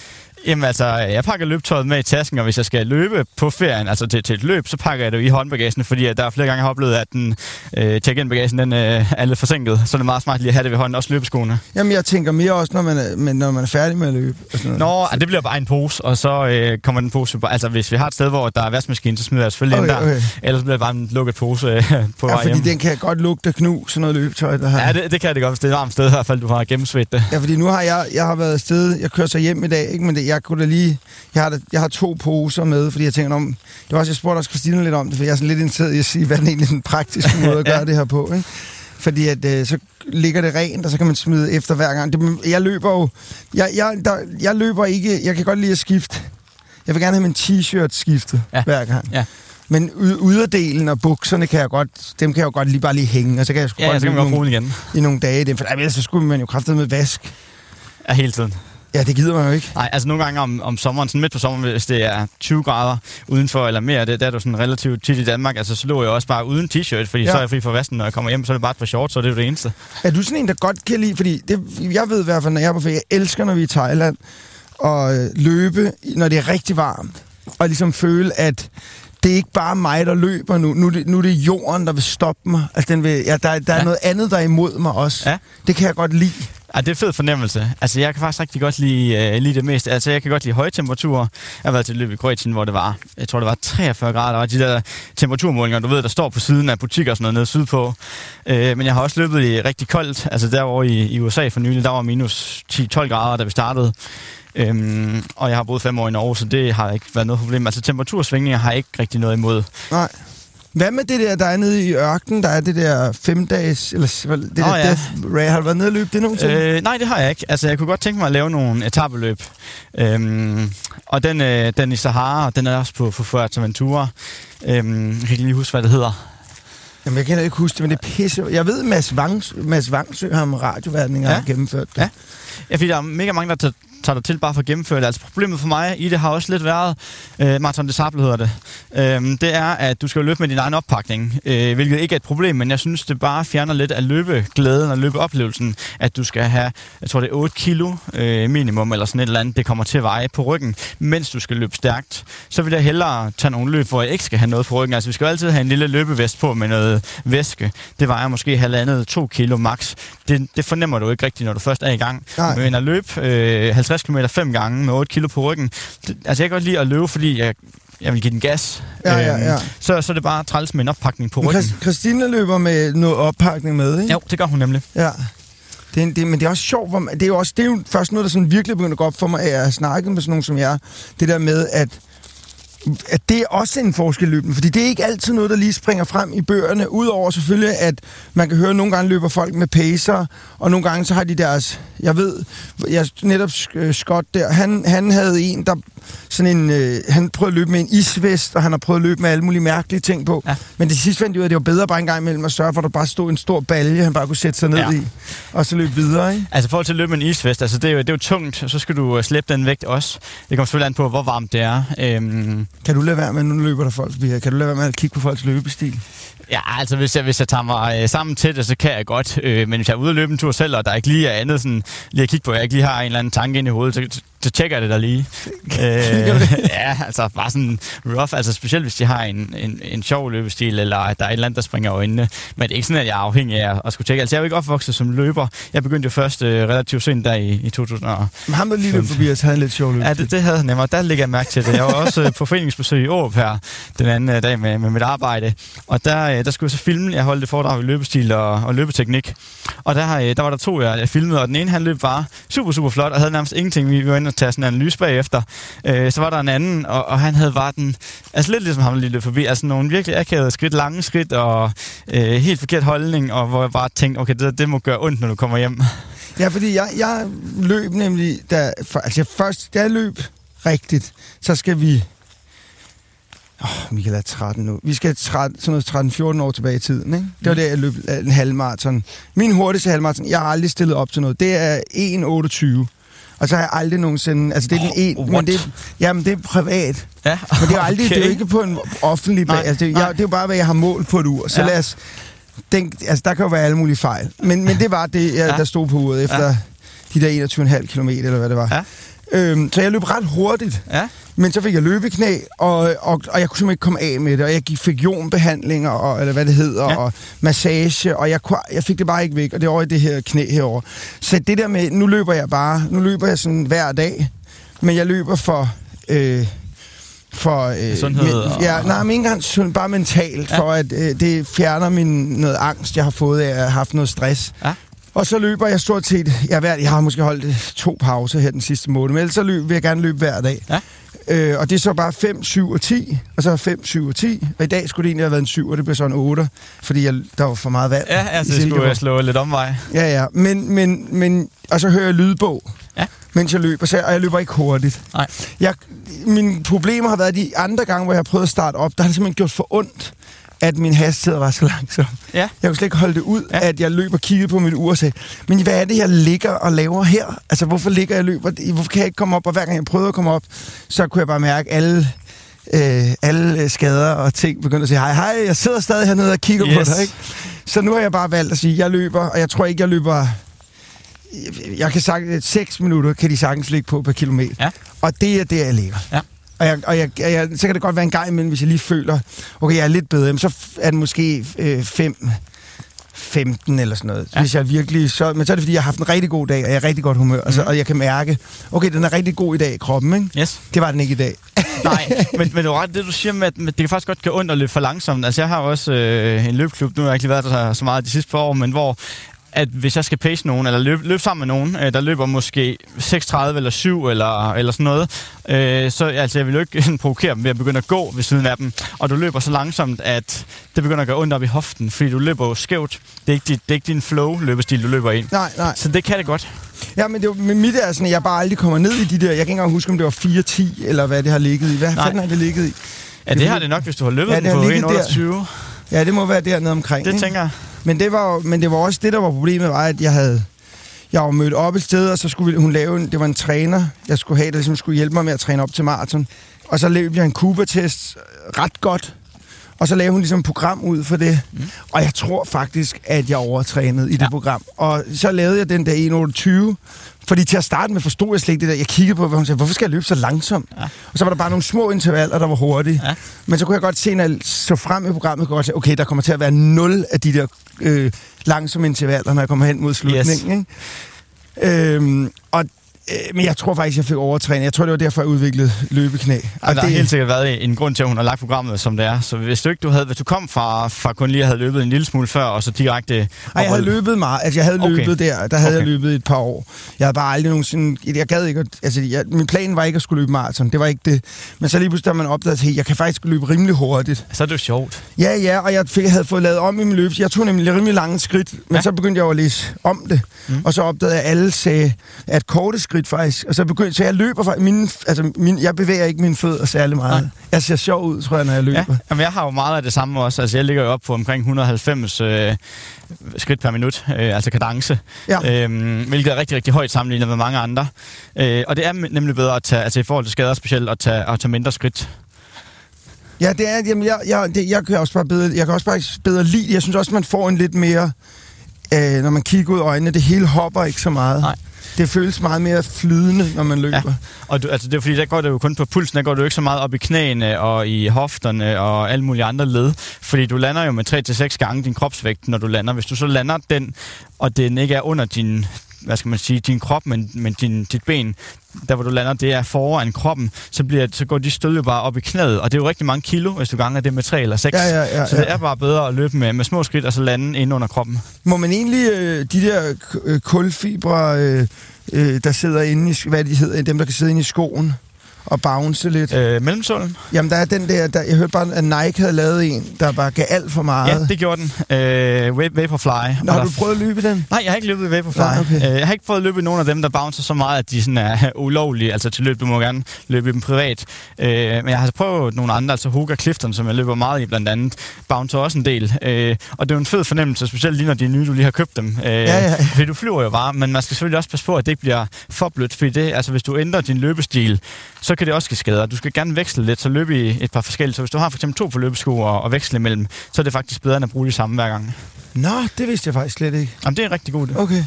Jamen altså, jeg pakker løbetøjet med i tasken, og hvis jeg skal løbe på ferien, altså til, til et løb, så pakker jeg det i håndbagagen, fordi der er flere gange, jeg har oplevet, at den øh, check-in-bagagen den, øh, er lidt forsinket. Så er det meget smart lige at have det ved hånden, også løbeskoene. Jamen, jeg tænker mere også, når man er, men når man er færdig med at løbe. Nå, det bliver bare en pose, og så øh, kommer den pose. Altså, hvis vi har et sted, hvor der er vaskemaskine, så smider jeg selvfølgelig okay, den der. Okay. Ellers bliver det bare en lukket pose øh, på ja, vej hjem. fordi den kan godt lugte knu, sådan noget løbetøj, der har. Ja, det, det kan det godt, hvis det er et varmt sted, i hvert fald, du har gennemsvedt det. Ja, fordi nu har jeg, jeg har været afsted, jeg kører så hjem i dag, ikke? Men det, jeg kunne da lige, jeg har, da, jeg har to poser med, fordi jeg tænker om, det var også, jeg spurgte også Christine lidt om det, for jeg er sådan lidt interesseret i at sige, hvad er egentlig den praktiske måde at gøre ja. det her på, ikke? Fordi at øh, så ligger det rent, og så kan man smide efter hver gang. Det, jeg løber jo, jeg, jeg, der, jeg løber ikke, jeg kan godt lide at skifte. Jeg vil gerne have min t-shirt skiftet ja. hver gang. Ja. Men yderdelen og bukserne kan jeg godt, dem kan jeg jo godt lige bare lige hænge, og så kan jeg sgu ja, godt ja, løbe nogle, igen. i nogle dage. Det, for ellers så skulle man jo kraftigt med vask. Ja, hele tiden. Ja, det gider man jo ikke. Nej, altså nogle gange om, om sommeren, sådan midt på sommeren, hvis det er tyve grader udenfor eller mere, det, der er du sådan relativt tit i Danmark, altså så lå jeg også bare uden t-shirt, fordi ja. så er jeg fri for vasken, når jeg kommer hjem, så er det bare for short, så er det jo det eneste. Er du sådan en, der godt kan lide, fordi det, jeg ved i hvert fald, når jeg er på ferie, jeg elsker, når vi er i Thailand, og øh, løbe, når det er rigtig varmt, og ligesom føle, at det er ikke bare mig, der løber nu. Nu er det, nu er det jorden, der vil stoppe mig. Altså, den vil, ja, der, der er ja. noget andet, der er imod mig også. Ja. Det kan jeg godt lide. Ja, det er en fed fornemmelse. Altså, jeg kan faktisk rigtig godt lide, uh, lide det mest. Altså, jeg kan godt lide høje temperaturer. Jeg har været til løb i Kroatien, hvor det var, jeg tror, det var treogfyrre grader. Og de der temperaturmålinger, du ved, der står på siden af butikker og sådan noget nede sydpå. Uh, men jeg har også løbet i rigtig koldt. Altså, derovre i, i U S A for nylig, der var minus ti til tolv grader, da vi startede. Øhm, og jeg har boet fem år i Norge, så det har ikke været noget problem. Altså temperatursvingninger har ikke rigtig noget imod. Nej. Hvad med det der, der er nede i ørkenen, der er det der fem dages, eller det der oh, ja. Death Ray, har du været nede og løbe det nogensinde? Øh, nej, det har jeg ikke. Altså, jeg kunne godt tænke mig at lave nogle etapeløb. Øhm, og den, øh, den i Sahara, den er også på, på Fuerteventura. Øhm, jeg kan ikke lige huske, hvad det hedder. Jamen, jeg kan ikke huske det, men det er pisse. Jeg ved, Mads, Vangs, Mads Vangsø har med radioværdinger ja. gennemført det. Ja. Ja, fordi der er mega mange, der tager tager dig til bare for at gennemføre det. Altså problemet for mig i det har også lidt været, øh, Marathon des Sables hedder det, øh, det er, at du skal løbe med din egen oppakning, øh, hvilket ikke er et problem, men jeg synes, det bare fjerner lidt af løbeglæden og løbeoplevelsen, at du skal have, jeg tror det er otte kilo øh, minimum, eller sådan et eller andet, det kommer til at veje på ryggen, mens du skal løbe stærkt. Så vil jeg hellere tage nogle løb, hvor jeg ikke skal have noget på ryggen. Altså vi skal jo altid have en lille løbevest på med noget væske. Det vejer måske halvandet, to kilo max. Det, det fornemmer du ikke rigtigt, når du først er i gang. Nej. Men at løbe øh, halvtreds kilometer fem gange med otte kilo på ryggen, det, altså jeg kan godt lide at løbe, fordi jeg, jeg vil give den gas. Ja, ja, ja. Øhm, så, så er det bare træls med en oppakning på ryggen. Christine løber med noget oppakning med, ikke? Jo, det gør hun nemlig. Ja. Det er, det, men det er også sjovt, hvor man, det er jo også det er jo først noget, der sådan virkelig begynder at gå op for mig, at jeg har snakket med sådan nogen som jeg. Det der med, at at det er også en forskel løbende, fordi det er ikke altid noget, der lige springer frem i bøgerne, udover selvfølgelig, at man kan høre, at nogle gange løber folk med pacer, og nogle gange så har de deres, jeg ved, jeg netop Scott der, han, han havde en, der sådan en, øh, han prøvede at løbe med en isvest, og han har prøvet at løbe med alle mulige mærkelige ting på, ja. Men det sidste fandt jeg ud af, at det var bedre bare en gang imellem at sørge for, at der bare stod en stor balje, han bare kunne sætte sig ned ja. i, og så løbe videre, ikke? Altså i forhold til at løbe med en isvest, altså det er jo, det er jo tungt, så skal du slæbe den vægt også. Det kommer selvfølgelig an på, hvor varmt det er. Øhm Kan du lade være med, nu løber der folk forbi her, kan du lade være med at kigge på folks løbestil? Ja, altså hvis jeg, hvis jeg tager mig øh, sammen til det, så kan jeg godt. Øh, men hvis jeg er ude og løbe en tur selv, og der ikke lige er andet sådan, lige at kigge på, jeg ikke lige har en eller anden tanke ind i hovedet, så, så tjekker jeg det der lige. øh, ja, altså bare sådan rough, altså specielt hvis de har en, en, en sjov løbestil, eller at der er et eller andet, der springer i øjnene. Men det er ikke sådan, at jeg er afhængig af at skulle tjekke. Altså jeg er jo ikke opvokset som løber. Jeg begyndte jo først øh, relativt sent der i, i to tusind. Men ham der lige løb forbi os havde en lidt sjov løbestil. Ja, det, det havde han nemlig. Der ligger jeg mærke til det. Jeg var også øh, på foreningsbesøg i Aarup her den anden dag med, med mit arbejde. Og der, øh, der skulle jeg så filme. Jeg holdt et foredrag i løbestil og, og løbeteknik. Og der, øh, der var der to, jeg, jeg filmede, og den ene han løb bare super, super flot, og havde nærmest ingenting. Vi var inde og tage sådan en analyse bagefter. Øh, så var der en anden, og, og han havde bare den, altså lidt ligesom ham lige løb forbi, altså nogle virkelig akavede skridt, lange skridt, og øh, helt forkert holdning, og hvor jeg bare tænkte, okay, det, det må gøre ondt, når du kommer hjem. Ja, fordi jeg, jeg løb nemlig, da, for, altså først, da jeg løb rigtigt, så skal vi, åh, oh, Michael er tretten nu, vi skal tretten, sådan noget tretten fjorten år tilbage i tiden, ikke? Det var der, jeg løb en halvmarathon. Min hurtigste halvmarathon, jeg har aldrig stillet op til noget, det er en otteogtyve. Og så har jeg aldrig nogensinde, altså det er oh, den en, men det, jamen det er privat. Ja, okay. Men det er jo aldrig, det er jo ikke på en offentlig bag. Altså det, jeg, det er jo bare, hvad jeg har målt på et ur. Så ja. lad os, den, altså der kan jo være alle mulige fejl. Men, men det var det, jeg, ja. der stod på uret efter ja. de der enogtyve komma fem kilometer, eller hvad det var. Øhm, så jeg løb ret hurtigt. Ja. Men så fik jeg løbeknæ, og, og, og jeg kunne simpelthen ikke komme af med det. Og jeg fik ionbehandlinger, og, eller hvad det hedder, ja. og massage, og jeg, jeg fik det bare ikke væk. Og det er over i det her knæ herover. Så det der med, nu løber jeg bare, nu løber jeg sådan hver dag, men jeg løber for... Øh, for øh, sundhed men, og... ja, nej, men ikke engang bare mentalt, ja. for at øh, det fjerner min noget angst, jeg har fået af at have haft noget stress. Ja. Og så løber jeg stort set, jeg, jeg har måske holdt to pauser her den sidste måned, men ellers så løb, vil jeg gerne løbe hver dag. Ja. Øh, og det er så bare fem, syv og ti, og så fem, syv og ti, og i dag skulle det egentlig have været en syv, og det blev så en otte, fordi jeg, der var for meget vand. Ja, altså det skulle jeg slå lidt omvej. Ja, ja, men, men, men, og så hører jeg lydbog. Ja. Mens jeg løber, så, og jeg løber ikke hurtigt. Nej. Jeg, mine problemer har været de andre gange, hvor jeg har prøvet at starte op, der har det simpelthen gjort for ondt, at min hastighed var så langsom. Ja. Jeg kunne slet ikke holde det ud, ja. at jeg løber og kiggede på mit ur og sagde, men hvad er det, jeg ligger og laver her? Altså, hvorfor ligger jeg og løber? Hvorfor kan jeg ikke komme op? Og hver gang jeg prøvede at komme op, så kunne jeg bare mærke alle... Øh, alle skader og ting begyndte at sige, hej, hej, jeg sidder stadig hernede og kigger yes. på dig, ikke? Så nu har jeg bare valgt at sige, jeg løber, og jeg tror ikke, jeg løber... Jeg kan sige, at seks minutter kan de sagtens ligge på per kilometer. Ja. Og det er der, jeg ligger. Ja. Og, jeg, og jeg, jeg, så kan det godt være en gang imellem, hvis jeg lige føler, okay, jeg er lidt bedre, så er det måske øh, fem, femten eller sådan noget. Ja. Hvis jeg virkelig, så, men så er det, fordi jeg har haft en rigtig god dag, og jeg er rigtig godt humør, mm. altså, og jeg kan mærke, okay, den er rigtig god i dag i kroppen, ikke? Yes. Det var den ikke i dag. Nej, men, men det er ret det, du siger med, at det kan faktisk godt gøre ondt at løbe for langsomt. Altså, jeg har også øh, en løbeklub, nu har jeg ikke været der så meget de sidste par år, men hvor at hvis jeg skal pace nogen, eller løbe, løbe sammen med nogen, øh, der løber måske seks tredive eller syv eller, eller sådan noget, øh, så altså, jeg vil jo ikke provokere dem ved at begynde at gå ved siden af dem. Og du løber så langsomt, at det begynder at gøre ondt op i hoften, fordi du løber jo skævt. Det er ikke, dit, det er ikke din flow-løbestil, du løber ind. Nej, nej. Så det kan det godt. Ja, men det var, med mit er sådan, at jeg bare aldrig kommer ned i de der... Jeg kan ikke engang huske, om det var fire ti, eller hvad det har ligget i. Hvad fanden har det ligget i? Ja, det, det har det nok, hvis du har løbet ja, den på en otteogtyve. Ja, det må være dernede omkring. Det tænker jeg. Men det var, men det var også det, der var problemet, var, at jeg havde... Jeg var mødt op et sted, og så skulle hun lave en... Det var en træner, jeg skulle have, der ligesom skulle hjælpe mig med at træne op til maraton. Og så løb jeg en Cooper-test ret godt. Og så lavede hun ligesom et program ud for det. Mm. Og jeg tror faktisk, at jeg overtrænede i det ja. program. Og så lavede jeg den der en otteogtyve. Fordi til at starte med forstod jeg slet ikke det der. Jeg kiggede på, hvad hun sagde, hvorfor skal jeg løbe så langsomt? Ja. Og så var der bare nogle små intervaller, der var hurtige. Ja. Men så kunne jeg godt se, når jeg så frem i programmet, kunne jeg godt se, okay, der kommer til at være nul af de der øh, langsomme intervaller, når jeg kommer hen mod slutningen. Yes. Øhm, og Men jeg tror faktisk, jeg fik overtrænet. Jeg tror, det var derfor, jeg udviklede løbeknæ. Og, og der det... har helt sikkert været en grund til, at hun har lagt programmet, som det er. Så hvis du ikke du havde, hvis du kom fra, fra kun lige havde løbet en lille smule før, og så direkte... Ej, jeg havde løbet meget. Altså, jeg havde okay. løbet der. Der havde okay. jeg løbet et par år. Jeg havde bare aldrig nogensinde... Jeg gad ikke... Altså, jeg, min plan var ikke at skulle løbe maraton. Det var ikke det. Men så lige pludselig, da man opdagede, at hey, jeg kan faktisk løbe rimelig hurtigt. Så er det jo sjovt. Ja, ja, og jeg fik, havde fået lavet om i min løb. Jeg tog nemlig rimelig lange skridt, men ja. så begyndte jeg at læse om det. Mm. Og så opdagede jeg, at alle sagde, at korte skridt faktisk... Og så begyndte så jeg løber fra mine, altså min, jeg bevæger ikke mine fødder særlig meget. Nej. Jeg ser sjov ud, tror jeg, når jeg løber. Ja, jamen, jeg har jo meget af det samme også. Altså jeg ligger jo op på omkring et hundrede og halvfems øh, skridt per minut, øh, altså kadence. Ja. Øh, hvilket er rigtig, rigtig højt sammenlignet med mange andre. Øh, og det er nemlig bedre at tage, altså i forhold til skader specielt, at tage, at tage mindre skridt. Ja, det er, jamen jeg, jeg, det, jeg kan også bare bedre, jeg kan også bare bedre lide. Jeg synes også, man får en lidt mere, øh, når man kigger ud af øjnene, det hele hopper ikke så meget. Nej. Det føles meget mere flydende, når man løber. Ja. Og du, altså det er fordi, der går det jo kun på pulsen, der går du ikke så meget op i knæene og i hofterne og alle mulige andre led. Fordi du lander jo med tre til seks gange din kropsvægt, når du lander. Hvis du så lander den, og den ikke er under din, hvad skal man sige, din krop, men, men din, dit ben, der hvor du lander, det er foran kroppen, så, bliver, så går de stød jo bare op i knæet. Og det er jo rigtig mange kilo, hvis du ganger det med tre eller seks. Ja, ja, ja, så det ja. er bare bedre at løbe med, med små skridt, og så lande inde under kroppen. Må man egentlig, øh, de der øh, kulfibre, øh, øh, der sidder inde i, hvad de hedder, dem der kan sidde inde i skoen, og bounce lidt. Øh, mellemsålen? Jamen, der er den der, der, jeg hørte bare, at Nike havde lavet en, der bare gav alt for meget. Ja, det gjorde den. Øh, Vaporfly. Nå, har du prøvet at løbe den? Nej, jeg har ikke løbet i Vaporfly. Nej, okay. øh, jeg har ikke prøvet at løbe i nogen af dem, der bouncer så meget, at de sådan er ulovlige. Altså til løb, du må gerne løbe i dem privat. Øh, men jeg har prøvet nogle andre, altså Hoka Clifton, som jeg løber meget i blandt andet, bouncer også en del. Øh, og det er jo en fed fornemmelse, specielt lige når de er nye, du lige har købt dem. Øh, ja, ja, ja. Fordi du flyver jo bare, men man skal selvfølgelig også passe på, at det ikke bliver for blødt. Fordi det, altså hvis du ændrer din løbestil, så kan det også give skader. Du skal gerne veksle lidt, så løbe i et par forskellige. Så hvis du har for eksempel to på løbesko og, og veksle imellem, så er det faktisk bedre end at bruge de samme hver gang. Nå, det vidste jeg faktisk slet ikke. Jamen, det er en rigtig god idé. Okay.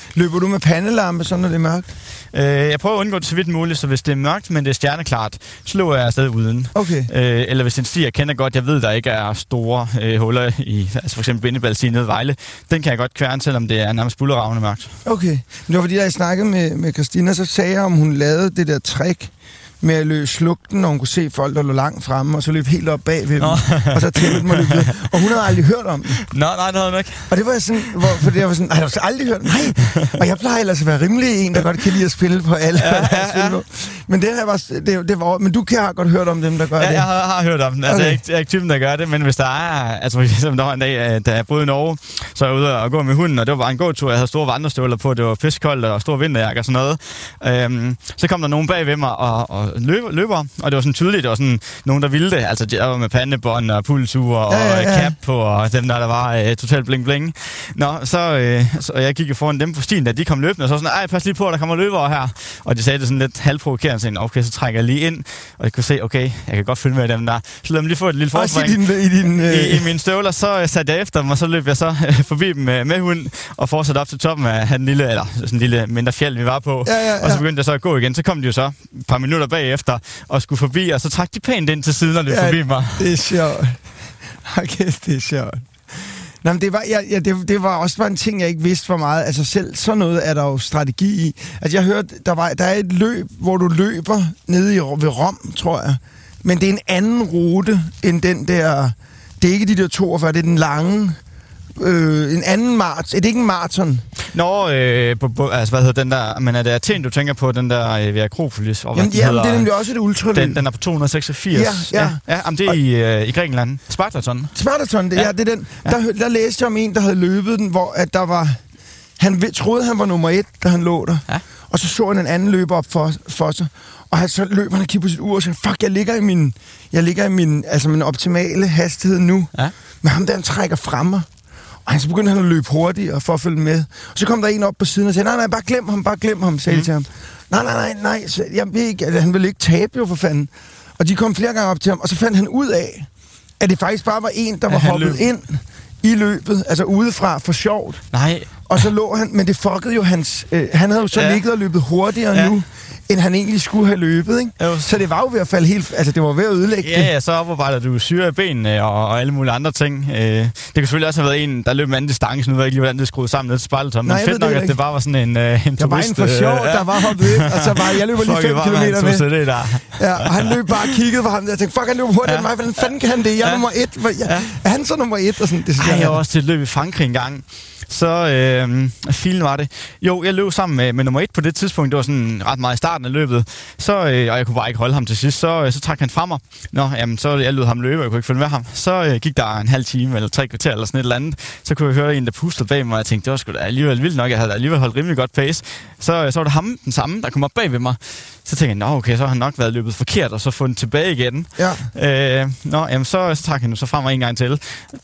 Løber du med pandelampe, sådan når det er mørkt? Øh, jeg prøver at undgå det så vidt muligt, så hvis det er mørkt, men det er stjerneklart, så løber jeg afsted uden. Okay. Øh, eller hvis det er en sti, jeg kender godt, jeg ved, der ikke er store øh, huller i, altså for eksempel Bindebalstien nede i Vejle, den kan jeg godt kværne, selvom det er nærmest bullerravne mørkt. Okay. Men det var fordi, da jeg snakkede med, med Christina, så sagde jeg, om hun lavede det der trick med at løbe slugten, når hun kunne se folk, der lå langt fremme, og så løb helt op bag ved dem, og så tællede dem og løb videre. Og hun havde aldrig hørt om det. Nå, nej, det havde hun ikke. Og det var sådan, hvor, fordi jeg var sådan, jeg har aldrig hørt, nej. Og jeg plejer ellers at være rimelig en, der godt kan lide at spille på alle. Ja, ja, ja. Men det her var, det, det var, men du kan have godt hørt om dem, der gør ja, det. Jeg har, har hørt om den. Altså, okay. jeg, er ikke, jeg er ikke typen, der gør det, men hvis der er, altså for eksempel der var en dag, da jeg boede i Norge, så var jeg ude og gå med hunden, og det var bare en gåtur. Jeg havde store vandrestøvler på, det var pissekoldt og stor vinterjakke og sådan noget. Øhm, så kom der nogen bag ved mig og, og løber, løber, og det var sådan tydeligt, det var sådan nogen, der ville det. Altså, der var med pandebånd og pulsur og ja, ja, ja. cap på, og dem der, der var øh, totalt bling bling. Nå, så, øh, så jeg gik jo foran dem på stien, da de kom løbende, og så sådan, ej, pas lige på, der kommer løbere her. Og de sagde det sådan lidt halvprovokerende, sådan, okay, så trækker jeg lige ind, og jeg kunne se, okay, jeg kan godt følge med dem der. Så lad dem lige få et lille forspring. I, din, i, din, øh... I, I mine støvler, så øh, satte jeg efter dem, og så løb jeg så øh, forbi dem med, med hund, og fortsatte op til toppen af den lille, eller sådan en lille mindre fjeld, vi var på. Ja, ja, ja. Og så begyndte jeg så at gå igen. Så kom de jo så et par minutter bagefter, og skulle forbi, og så trak de pænt ind til siden, og løb ja, forbi mig. Det er sjovt. Okay, det er sjovt. Nå, men det var, ja, ja, det, det var også bare en ting, jeg ikke vidste for meget. Altså selv sådan noget er der jo strategi i. Altså jeg hørte, der, var, der er et løb, hvor du løber nede i, ved Rom, tror jeg. Men det er en anden rute end den der... Det er ikke de der toogfyrre, det er den lange... Øh, en anden maraton. Er det ikke en maraton? Nå, øh, på, på, altså hvad hedder den der... Men er det Athen, du tænker på, den der øh, ved Akropolis? Og jamen, jamen det er nemlig også et ultraløb. Den, den er på to hundrede og seksogfirs. Ja, ja. ja, ja jamen, det er og, i, øh, i Grækenland. Spartaton. Spartaton, det, ja. ja, det er den. Ja. Der, der læste jeg om en, der havde løbet den, hvor at der var... Han troede, han var nummer et, da han lå der. Ja. Og så så han en anden løber op for, for sig. Og han, så løb han og kiggede på sit ur og sagde, fuck, jeg ligger i min, jeg ligger i min, altså min optimale hastighed nu. Ja. Men ham der, han trækker frem mig. Og så begyndte han at løbe hurtigere for at følge med. Og så kom der en op på siden og sagde, nej, nej, bare glem ham, bare glem ham, sagde mm. til ham. Nej, nej, nej, nej, så jeg ved ikke, han ville ikke tabe jo for fanden. Og de kom flere gange op til ham, og så fandt han ud af, at det faktisk bare var en, der var ja, hoppet løb. ind i løbet, altså udefra for sjovt. Nej. Og så lå han, men det fuckede jo hans... Øh, han havde jo så ja. ligget og løbet hurtigere ja. nu, end han egentlig skulle have løbet, ikke? Jo. Så det var jo ved at falde helt... Altså, det var ved at ødelægge ja, det. Ja, så oparbejder du syre i benene og, og alle mulige andre ting. Øh, det kan selvfølgelig også have været en, der løb en anden distance. Nu ved jeg ikke lige, hvordan det skruede sammen ned til Spartaton. Men fedt nok, at det bare var sådan en, øh, en der turist. Der var en for sjov, øh, der var hoppet ind, og så var jeg løber lige fem kilometer med. Det der. Ja, og han løb bare og kiggede på ham der og tænkte, fuck, han løb hurtigere ja. end mig. Hvordan fanden kan han det? Jeg er ja. nummer et. Jeg, er han så nummer et? Og sådan, det Ej, jeg var også til et løb i Frankrig engang. Så øh, filen var det. Jo, jeg løb sammen med, med nummer et på det tidspunkt. Det var sådan ret meget i starten af løbet. Så, øh, og jeg kunne bare ikke holde ham til sidst. Så, øh, så trak han fra mig. Nå, jamen, så jeg løb ham løbe, jeg kunne ikke følge med ham. Så øh, gik der en halv time eller tre kvarter eller sådan et eller andet. Så kunne jeg høre en, der pustede bag mig, og jeg tænkte, det var sgu da alligevel vildt nok. Jeg havde alligevel holdt rimelig godt pace. Så, øh, så var det ham, den samme, der kom op bag ved mig. Så tænkte jeg, nå okay, så har han nok været løbet forkert, og så fundet tilbage igen. Ja. Øh, nå, jamen, så, så trak han jo så fra mig en gang til.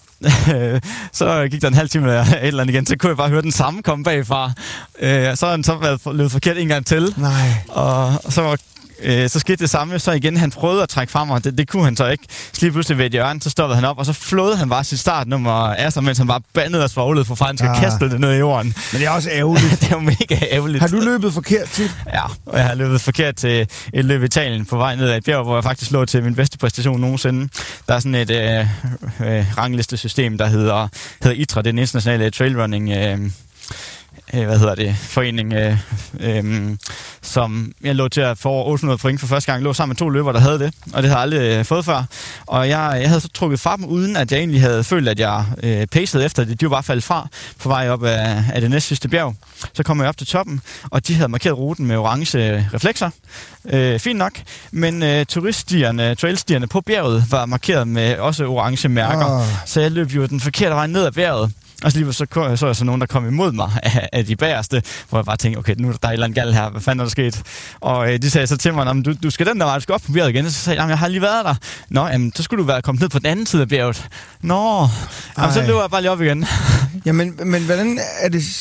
Så gik der en halv time eller et eller andet igen, så kunne jeg bare høre den samme komme bagfra. Øh, så har han så været løbet forkert en gang til. Nej. Og så var Øh, så skete det samme, så igen, han prøvede at trække frem, og det, det kunne han så ikke. Så lige pludselig ved et hjørne, så stoppede han op, og så flåede han bare sit startnummer af sig, mens han bare bandede og svoglede for fransk og kastede det ned i jorden. Men det er også ærgerligt. Det er jo mega ærgerligt. Har du løbet forkert til? Ja, og jeg har løbet forkert til et løb i Italien på vej ned ad et bjerg, hvor jeg faktisk lå til min bedste præstation nogensinde. Der er sådan et øh, øh, ranglistesystem, der hedder, hedder I T R A, det er den internationale trailrunning øh, hvad hedder det, forening, øh, øh, som jeg lå til at få over otte hundrede point for første gang. Jeg lå sammen med to løbere, der havde det, og det havde jeg aldrig øh, fået før. Og jeg, jeg havde så trukket fra dem, uden at jeg egentlig havde følt, at jeg øh, pacede efter det. De var bare faldet fra på vej op af, af det næste sidste bjerg. Så kom jeg op til toppen, og de havde markeret ruten med orange reflekser. Øh, fint nok, men øh, turiststierne, trailstierne på bjerget var markeret med også orange mærker. Oh. Så jeg løb jo den forkerte vej ned ad bjerget. Og så lige så, så jeg så nogen, der kom imod mig af, af de bagerste, hvor jeg bare tænkte, okay, nu er der et eller andet galt her, hvad fanden er der sket? Og øh, de sagde så til mig, du, du skal den der vej, du skal op på bjerget igen. Så sagde jeg, jeg har lige været der. Nå, jamen, så skulle du være kommet ned på den anden side af bjerget. Nå, jamen, så løber jeg bare lige op igen. Jamen, men hvordan er det...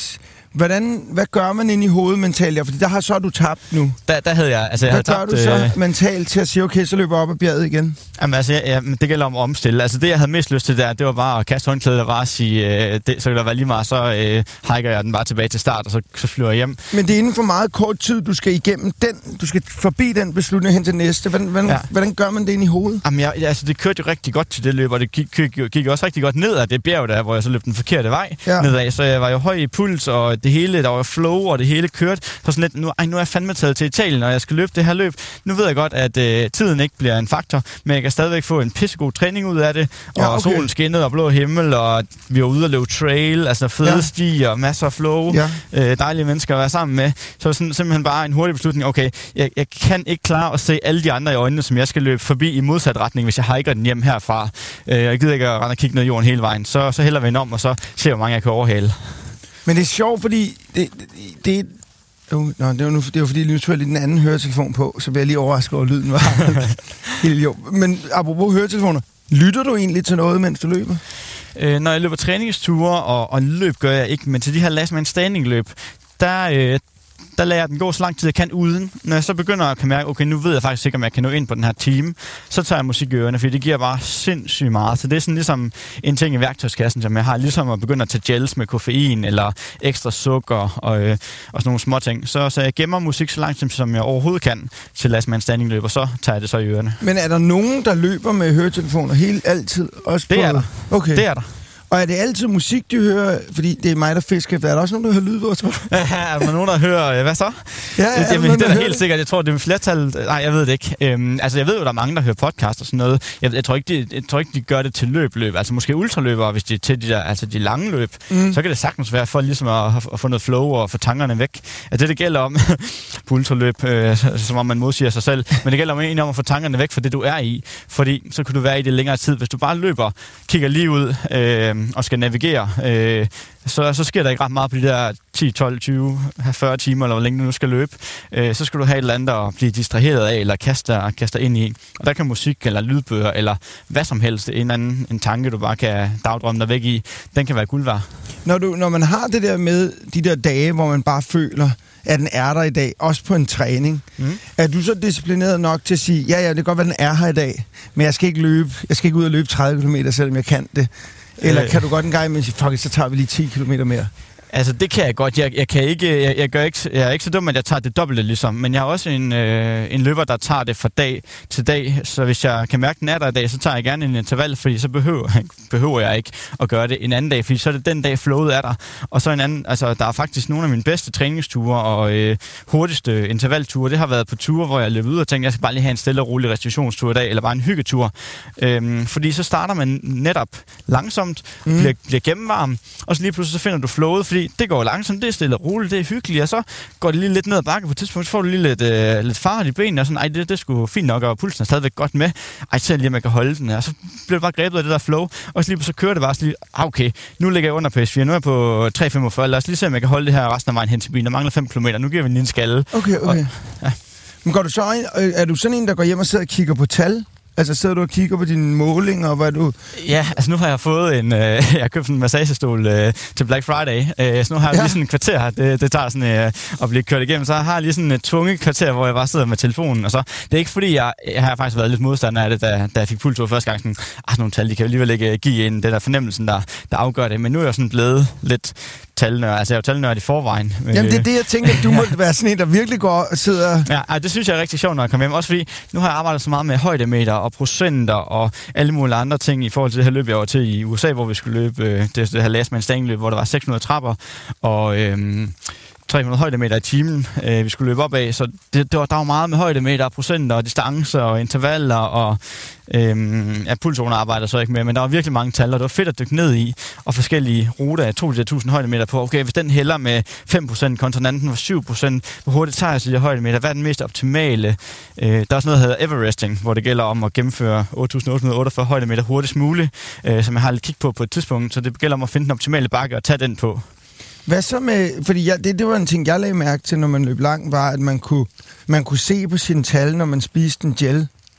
Hvordan, hvad gør man inde i hovedet mentalt? Ja, fordi der har så du tabt nu. Der, der havde jeg... Altså, jeg hvad havde gør tabt, du så øh... mentalt til at sige, okay, så løber jeg op ad bjerget igen? Jamen altså, ja, ja, det gælder om at omstille. Altså det, jeg havde mest lyst til der, det var bare at kaste håndklædet og bare sige, øh, det, så kan der være lige meget, så øh, hiker jeg den bare tilbage til start, og så, så flyver jeg hjem. Men det er inden for meget kort tid, du skal igennem den, du skal forbi den beslutning hen til næste. Hvordan, hvordan, ja. hvordan gør man det inde i hovedet? Jamen, jeg, altså det kørte jo rigtig godt til det løb, og det gik, gik, gik også rigtig godt ned ad det bjerg der, hvor jeg så løb den forkerte vej ja. nedad. Så jeg var jo høj i puls, og det hele, der var flow, og det hele kørte. Så sådan lidt, nu, ej, nu er jeg fandme taget til Italien, og jeg skal løbe det her løb. Nu ved jeg godt, at øh, tiden ikke bliver en faktor, men jeg kan stadigvæk få en pissegod træning ud af det, og ja, okay. solen skinnede og blå himmel, og vi var ude og løbe trail, altså fede ja. stier, masser af flow, ja. øh, dejlige mennesker at være sammen med. Så sådan simpelthen bare en hurtig beslutning, okay, jeg, jeg kan ikke klare at se alle de andre i øjnene, som jeg skal løbe forbi i modsat retning, hvis jeg hiker den hjem herfra. Øh, jeg gider ikke at rende og kigge ned i jorden hele vejen, så, så hælder vi om, og så ser jeg, hvor mange jeg kan overhale. Men det er sjovt, fordi det, det, det Uh, nå, det var nu, det var fordi, nu tog jeg lige den anden høretelefon på, så bliver jeg lige overrasket over, lyden var helt jo. Men apropos høretelefoner, lytter du egentlig til noget, mens du løber? Øh, når jeg løber træningsture, og, og løb gør jeg ikke, men til de her last man standing løb, der, øh, der lader jeg den gå så lang tid, jeg kan uden. Når jeg så begynder at kan mærke, okay, nu ved jeg faktisk ikke, om jeg kan nå ind på den her time, så tager jeg musik i ørerne, fordi det giver bare sindssygt meget. Så det er sådan ligesom en ting i værktøjskassen, som jeg har, ligesom at begynde at tage gels med koffein, eller ekstra sukker, og, øh, og sådan nogle små ting. Så, så jeg gemmer musik så langt, som jeg overhovedet kan, til last man standing løb, og så tager jeg det så i ørerne. Men er der nogen, der løber med høretelefoner helt altid? Også det på... er der. Okay. Det er der. Og er det altid musik, de hører? Fordi det er mig, der fisker efter. Er der også nogen, der hører lydbog, tror du? Ja, er der nogen, der hører... Hvad så? Ja, ja, Jamen, det er da helt sikkert. Jeg tror, det er flertal... Nej, jeg ved det ikke. Øhm, altså, jeg ved jo, der er mange, der hører podcast og sådan noget. Jeg, jeg, tror ikke, de, jeg tror ikke, de gør det til løb-løb. Altså, måske ultraløbere, hvis de er til de, der, altså, de lange løb. Mm. Så kan det sagtens være for ligesom at, at få noget flow og få tankerne væk. Altså, det, det gælder om på ultraløb, øh, som om man modsiger sig selv. Men det gælder om en om at få tankerne væk fra det, du er i. Fordi så kan du være i det længere tid. Hvis du bare løber, kigger lige ud øh, og skal navigere, Øh, så, så sker der ikke ret meget på de der ti, tolv, tyve, fyrre timer, eller hvor længe du nu skal løbe. Øh, så skal du have et eller andet at blive distraheret af, eller kaste, kaste ind i. Og der kan musik, eller lydbøger, eller hvad som helst, en eller anden en tanke, du bare kan dagdrømme dig væk i, den kan være guld værd. Når, du, når man har det der med de der dage, hvor man bare føler, at den er der i dag, også på en træning, mm. er du så disciplineret nok til at sige, ja, ja, det kan godt være, den er her i dag, men jeg skal ikke løbe, jeg skal ikke ud og løbe tredive kilometer, selvom jeg kan det. Eller kan du godt en gang imellem sige, fuck, så tager vi lige ti kilometer mere? Altså, det kan jeg godt. Jeg, jeg, kan ikke, jeg, jeg, gør ikke, jeg er ikke så dum, at jeg tager det dobbelte, ligesom. Men jeg har også en, øh, en løber, der tager det fra dag til dag. Så hvis jeg kan mærke, den er der i dag, så tager jeg gerne en interval, fordi så behøver, behøver jeg ikke at gøre det en anden dag, fordi så er det den dag, flowet er der. Og så en anden, altså, der er faktisk nogle af mine bedste træningsture og øh, hurtigste intervalture. Det har været på ture, hvor jeg løb ud og tænkte, jeg skal bare lige have en stille og rolig restitutionstur i dag, eller bare en hyggetur. Øhm, fordi så starter man netop langsomt, mm. bliver, bliver gennemvarm, og så lige pludselig så finder du flowet, fordi det går langsomt, det er stille og roligt, det er hyggeligt, og så går det lige lidt ned ad bakke på et tidspunkt, så får du lige lidt, øh, lidt fart i benene, og sådan, ej, det, det er sgu fint nok, og pulsen er stadigvæk godt med, ej, selv lige, at man kan holde den, og så bliver det bare grebet af det der flow, og så lige så kører det bare så lige, ah, okay, nu ligger jeg under P S fire, nu er jeg på tre komma femogfyrre, lad os lige se, om jeg kan holde det her resten af vejen hen til bilen, der mangler fem kilometer, nu giver vi lige en skalle. Okay, okay. Og, ja. Men går du så ind, er du sådan en, der går hjem og sidder og kigger på tal? Altså sidder du og kigger på dine målinger, og hvad du... Ja, altså nu har jeg fået en... Øh, jeg har købt en massagestol øh, til Black Friday, øh, så nu har jeg ja. lige sådan et kvarter her. Det, det tager sådan øh, at blive kørt igennem. Så jeg har lige sådan et tvunget kvarter, hvor jeg bare sidder med telefonen. Og så, det er ikke fordi, jeg, jeg har faktisk været lidt modstander af det, da, da jeg fik pulsur første gang. Sådan, ah, nogle tal, de kan alligevel ikke give en den der fornemmelsen, der, der afgør det. Men nu er jeg sådan blevet lidt talnør. Altså jeg er jo talnør i forvejen. Jamen det er det, jeg tænker, at du må være sådan en, der virkelig går og sidder... Ja, ej, det synes jeg er rigtig sjovt, når jeg kommer hjem. Også fordi, nu har jeg arbejdet så meget med højdemeter og procenter og alle mulige andre ting i forhold til det her løb, jeg var til i U S A, hvor vi skulle løbe øh, det, det her last man standing løb, hvor der var seks hundrede trapper og øh, tre hundrede højdemeter i timen, øh, vi skulle løbe op af. Så det, det var, der var meget med højdemeter, procenter og distancer og intervaller og Øhm, ja, pulszoner arbejder så ikke med, men der var virkelig mange tal, og det var fedt at dykke ned i, og forskellige ruter. Jeg tog de der tusind højdemeter på. Okay, hvis den hælder med fem procent, kontra den anden var syv procent, hvor hurtigt tager jeg så de der højdemeter? Hvad er den mest optimale? Øh, der er også noget, der hedder Everesting, hvor det gælder om at gennemføre otte tusind otte hundrede og otteogfyrre højdemeter hurtigst muligt, øh, som jeg har lidt kig på på et tidspunkt, så det gælder om at finde den optimale bakke og tage den på. Hvad så med, fordi jeg, det, det var en ting, jeg lagde mærke til, når man løb langt, var, at man kunne, man kunne se på sine tal, når man spiste en gel.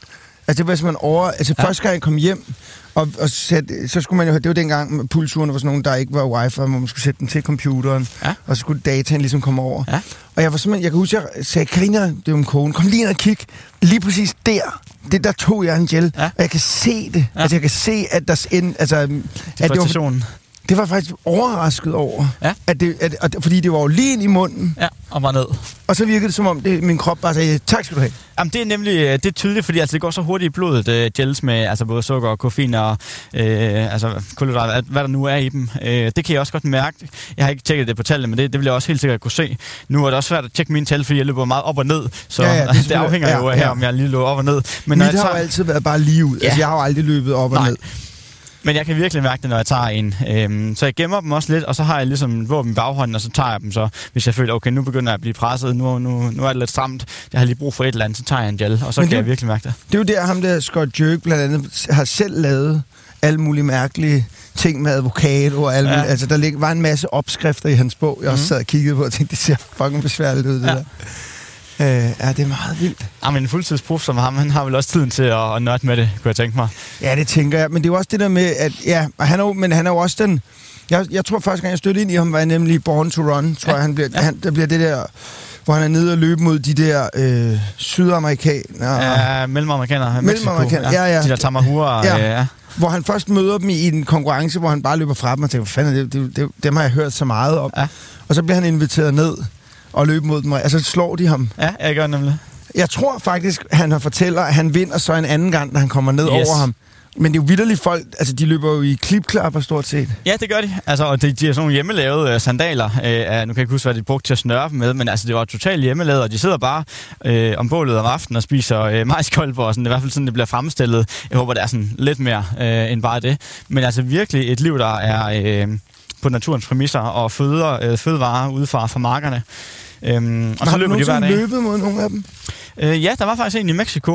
Altså, hvis man over... Altså, ja. første gang jeg kom hjem, og, og sætte, så skulle man jo... Det var dengang, pulsurene var sådan nogle, der ikke var wifi, hvor man skulle sætte den til computeren, ja. Og så skulle dataen ligesom komme over. Ja. Og jeg var simpelthen... Jeg kan huske, jeg sagde, Karina, det er jo en kone, kom lige ind og kig. Lige præcis der, det der tog jeg en gel, ja. Og jeg kan se det. Ja. Altså, jeg kan se, at der... End, altså, at det var, det var faktisk overrasket over, ja. at det, at, at, fordi det var jo lige ind i munden. Ja, og var ned. Og så virkede det, som om det, min krop bare sagde, tak skal du have. Jamen, det er nemlig det er tydeligt, fordi altså, det går så hurtigt i blodet, uh, gels med altså, både sukker og koffein og uh, altså, kulhydrater, hvad der nu er i dem. Uh, det kan jeg også godt mærke. Jeg har ikke tjekket det på tallene, men det, det vil jeg også helt sikkert kunne se. Nu er det også svært at tjekke mine tal, fordi jeg løber meget op og ned, så ja, ja, det, det afhænger ja, jo af ja. her, om jeg lige løber op og ned. Men mit har tager... jo altid været bare lige ud. Ja. Altså, jeg har jo aldrig løbet op Nej. og ned. Men jeg kan virkelig mærke det, når jeg tager en. Øhm, så jeg gemmer dem også lidt, og så har jeg ligesom våben i baghånden, og så tager jeg dem så, hvis jeg føler, okay, nu begynder jeg at blive presset, nu, nu, nu er det lidt stramt, jeg har lige brug for et eller andet, så tager jeg en gel, og så Men kan det, jeg virkelig mærke det. Det er jo der, ham der Scott Jurek blandt andet har selv lavet alle mulige mærkelige ting med avocado og alle ja. Altså, der lig, var en masse opskrifter i hans bog, jeg mm-hmm. også sad og kiggede på, og tænkte, det ser fucking besværligt ud, det ja. der. Øh, ja, det er meget vildt. Ja, men en fuldtidsprof som ham, han har vel også tiden til at, at nørde med det, kunne jeg tænke mig. Ja, det tænker jeg. Men det er jo også det der med, at ja, han er jo, men han er jo også den... Jeg, jeg tror første gang, jeg stødte ind i ham, var nemlig Born to Run, tror ja. jeg, han bliver, ja. han, der bliver det der, hvor han er nede og løbe mod de der øh, sydamerikanere. Ja, mellemamerikanere. Mellemamerikanere, ja, ja. De der Tamahua. Ja. Ja. Hvor han først møder dem i en konkurrence, hvor han bare løber fra dem og tænker, hvad fanden, det, det, det, dem har jeg hørt så meget om. Ja. Og så bliver han inviteret ned og løbe mod dem, altså slår de ham. Ja, jeg gør nemlig. Jeg tror faktisk, han har fortæller, at han vinder så en anden gang, da han kommer ned yes. over ham. Men det er jo vitterligt folk, altså de løber jo i klipklapper stort set. Ja, det gør de. Altså, og de, de har sådan nogle hjemmelavede øh, sandaler. Øh, nu kan jeg ikke huske, hvad de brugte til at snøre dem med, men altså det var totalt hjemmelavet, og de sidder bare øh, om bålet om aftenen og spiser øh, majskolber og sådan. Det er i hvert fald sådan, det bliver fremstillet. Jeg håber, det er sådan lidt mere øh, end bare det. Men altså virkelig et liv, der er øh, på naturens præmisser og føder, øh, fødevarer udefra fra markerne. Øhm, og så løber de hver dag. Har du løbet mod nogle af dem? Øh, ja, der var faktisk en i Mexico.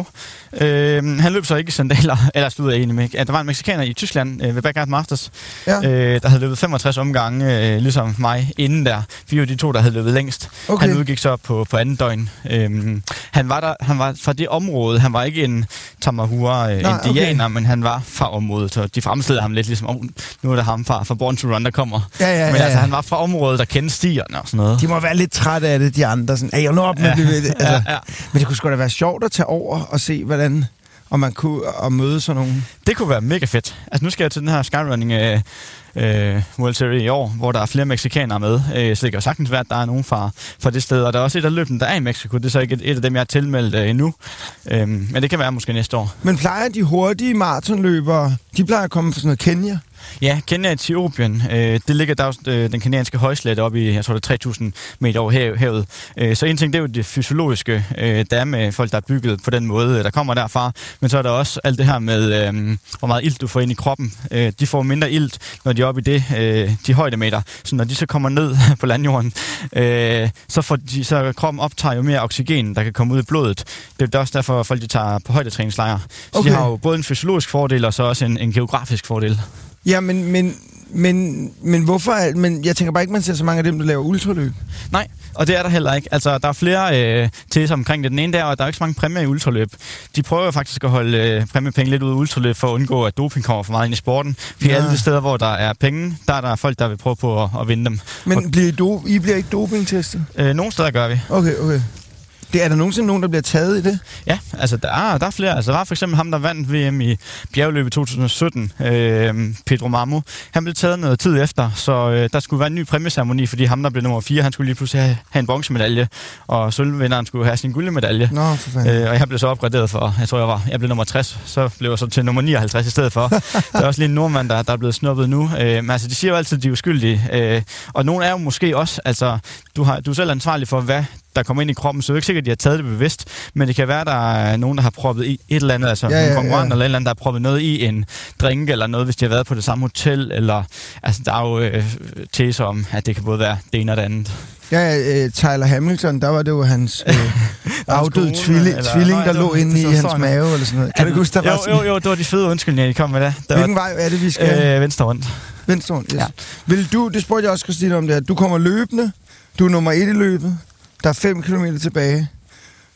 Øh, han løb så ikke i sandaler, eller stod jeg egentlig med. Der var en mexikaner i Tyskland øh, ved Backyard Masters, ja. øh, der havde løbet femogtres omgange, øh, ligesom mig, inden der. Vi var de to, der havde løbet længst. Okay. Han udgik så på, på anden døgn. Øh, han, var der, han var fra det område. Han var ikke en Tamahua-indianer, øh, men han var fra området. Så de fremstillede ham lidt ligesom, oh, nu er det ham fra, fra Born to Run, der kommer. Ja, ja, men ja, altså, ja. han var fra området, der kendte stierne og sådan noget. De må være lidt trætte af det, de andre. Sådan, jeg op med ja. det. Altså, ja, ja. Men det kunne sgu da være sjovt at tage over og se, hvordan om man kunne og møde sådan nogen. Det kunne være mega fedt. Altså nu skal jeg til den her skyrunning øh, øh, World Series i år, hvor der er flere mexikanere med. Øh, så det kan jo sagtens være, at der er nogen fra, fra det sted. Og der er også et af løbene, der er i Mexico. Det er så ikke et, et af dem, jeg har tilmeldt øh, endnu. Øh, men det kan være måske næste år. Men plejer de hurtige maratonløbere, de plejer at komme fra sådan noget Kenya? Ja, Kenya, Etiopien. Øh, det ligger der øh, den kenyanske højslette oppe i, jeg tror det er tre tusind meter over hav, havet. Øh, så en ting, det er jo det fysiologiske, øh, der er med folk, der er bygget på den måde, der kommer derfra. Men så er der også alt det her med, øh, hvor meget ilt du får ind i kroppen. Øh, de får mindre ilt, når de er oppe i det, øh, de højdemeter. Så når de så kommer ned på landjorden, øh, så får de, så kroppen optager jo mere oxygen, der kan komme ud i blodet. Det er også derfor, folk de tager på højdetræningslejre. Så okay. de har jo både en fysiologisk fordel, og så også en, en geografisk fordel. Ja, men, men, men, men hvorfor? Men jeg tænker bare ikke, man ser så mange af dem, der laver ultraløb. Nej, og det er der heller ikke. Altså, der er flere øh, til omkring det. Den ene der, og der er ikke så mange præmier i ultraløb. De prøver faktisk at holde øh, præmiepenge lidt ud af ultraløb, for at undgå, at doping kommer for meget ind i sporten. For ja. alle de steder, hvor der er penge, der er der folk, der vil prøve på at, at vinde dem. Men og, bliver I, do- I bliver ikke dopingtestet? Øh, nogle steder gør vi. Okay, okay. Det, er der nogensinde nogen, der bliver taget i det? Ja, altså der er, der er flere. Altså der var for eksempel ham, der vandt V M i bjergløb i to tusind og sytten, øh, Pedro Mamo. Han blev taget noget tid efter, så øh, der skulle være en ny præmieceremoni, fordi ham, der blev nummer fire, han skulle lige pludselig have, have en bronzemedalje, og sølvvinderen skulle have sin guldmedalje. Nå, for fanden. Øh, og jeg blev så opgraderet for, jeg tror jeg var, jeg blev nummer tres, så blev jeg så til nummer nioghalvtreds i stedet for. Der er også lige en nordmand, der, der er blevet snuppet nu. Øh, men altså, de siger jo altid, at de er uskyldige. Øh, og nogle er jo måske også, altså, du, har, du er selv ansvarlig for, hvad der kommer ind i kroppen, så det er ikke sikkert, at de har taget det bevidst, men det kan være, at der er nogen, der har proppet i et eller andet, altså ja, ja, en konkurrent ja. eller et eller andet, der har proppet noget i en drink eller noget, hvis de har været på det samme hotel, eller altså der er jo øh, teser om, at det kan både være det ene og det andet. Ja, øh, Tyler Hamilton, der var det jo hans øh, afdøde tvilling, tvilling, der lå inde i hans mave, eller sådan noget. Kan du ikke huske, der var jo, jo, jo, det var de fede undskyldninger, de kom med det. Der Hvilken var, vej er det, vi skal? Øh, venstre rundt. Venstre rundt, yes. Ja. Vil du, det spurgte jeg også Christine om det, at du kommer løbende, du er nummer et i løbet, der er fem kilometer tilbage.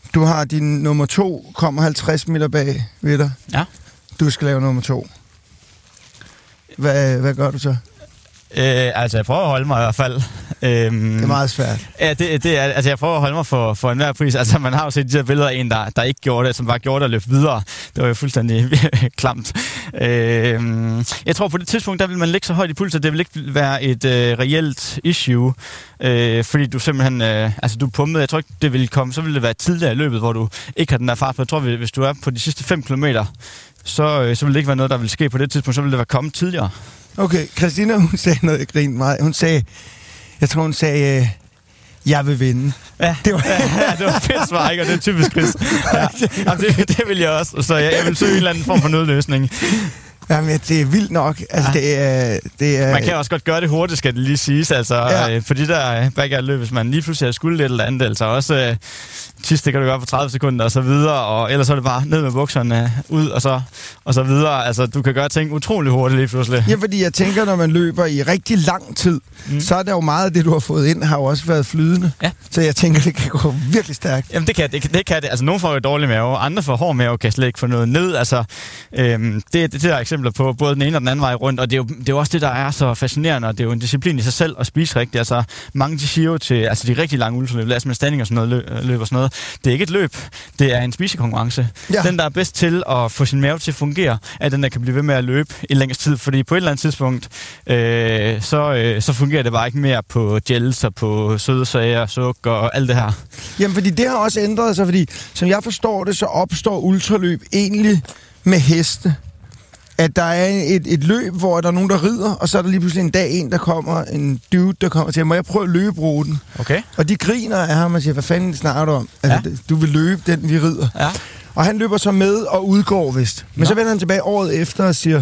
Du har din nummer to, kommer halvtreds meter bag ved dig. Ja. Du skal lave nummer to. Hvad, hvad gør du så? Øh, altså, jeg prøver at holde mig i hvert fald. Øhm, det er meget svært. Ja, det, det er, altså, jeg prøver at holde mig for, for enhver pris. Altså, man har jo set de her billeder af en, der, der ikke gjorde det, som bare gjorde det og løb videre. Det var jo fuldstændig klamt. Øhm, jeg tror, på det tidspunkt, der vil man ligge så højt i puls, at det vil ikke være et øh, reelt issue. Øh, fordi du simpelthen, øh, altså, du er pumpet. Jeg tror ikke, det vil komme. Så vil det være tidligere i løbet, hvor du ikke har den der fart på. Jeg tror, hvis du er på de sidste fem kilometer, så, øh, så vil det ikke være noget, der vil ske på det tidspunkt. Så vil det være kommet tidligere. Okay, Christina, hun sagde noget, jeg grinede meget. Hun sagde, jeg tror, hun sagde, øh, jeg vil vinde. Ja, det var, ja, det var fedt svar, ikke? Og det er typisk Chris. Ja. Jamen, det, det vil jeg også, så jeg, jeg vil søge en eller anden form for nødløsning. Jamen, det er vildt nok. Altså, ja. det, er, det er... Man kan også godt gøre det hurtigt, skal det lige siges. Altså, ja. øh, for de der backyard-løb, hvis man lige pludselig har skulle lidt eller andet, altså også øh, sidst, kan du gøre for tredive sekunder og så videre, og ellers er det bare ned med bukserne ud og så, og så videre. Altså, du kan gøre ting utrolig hurtigt lige pludselig. Ja, fordi jeg tænker, når man løber i rigtig lang tid, mm. så er der jo meget af det, du har fået ind, har jo også været flydende. Ja. Så jeg tænker, det kan gå virkelig stærkt. Jamen, det kan det. det, kan det. Altså, nogle får jo dårlig mave, andre får hård mave, kan slet ikke få noget ned. Altså, øhm, det, det, det er eksempler på både den ene og den anden vej rundt, og det er, jo, det er jo også det, der er så fascinerende, og det er jo en disciplin i sig selv at spise rigtigt. Altså, mange de siger jo til altså, de rigtig lange ultraløb, lad os med standing og sådan noget, løb, løb og sådan noget. Det er ikke et løb, det er en spisekonkurrence. Ja. Den, der er bedst til at få sin mave til at fungere, er den, der kan blive ved med at løbe i længst tid, fordi på et eller andet tidspunkt, øh, så, øh, så fungerer det bare ikke mere på gels og på søde sager, sukker og alt det her. Jamen, fordi det har også ændret sig, fordi som jeg forstår det, så opstår ultraløb egentlig med heste. At der er et, et løb, hvor der er nogen, der rider, og så er der lige pludselig en dag en, der kommer, en dude, der kommer til, må jeg prøve at løbe ruten? Okay. Og de griner af ham og siger, hvad fanden snakker du om? Altså, ja. Du vil løbe den, vi rider. Ja. Og han løber så med og udgår vist. Men Nå. så vender han tilbage året efter og siger,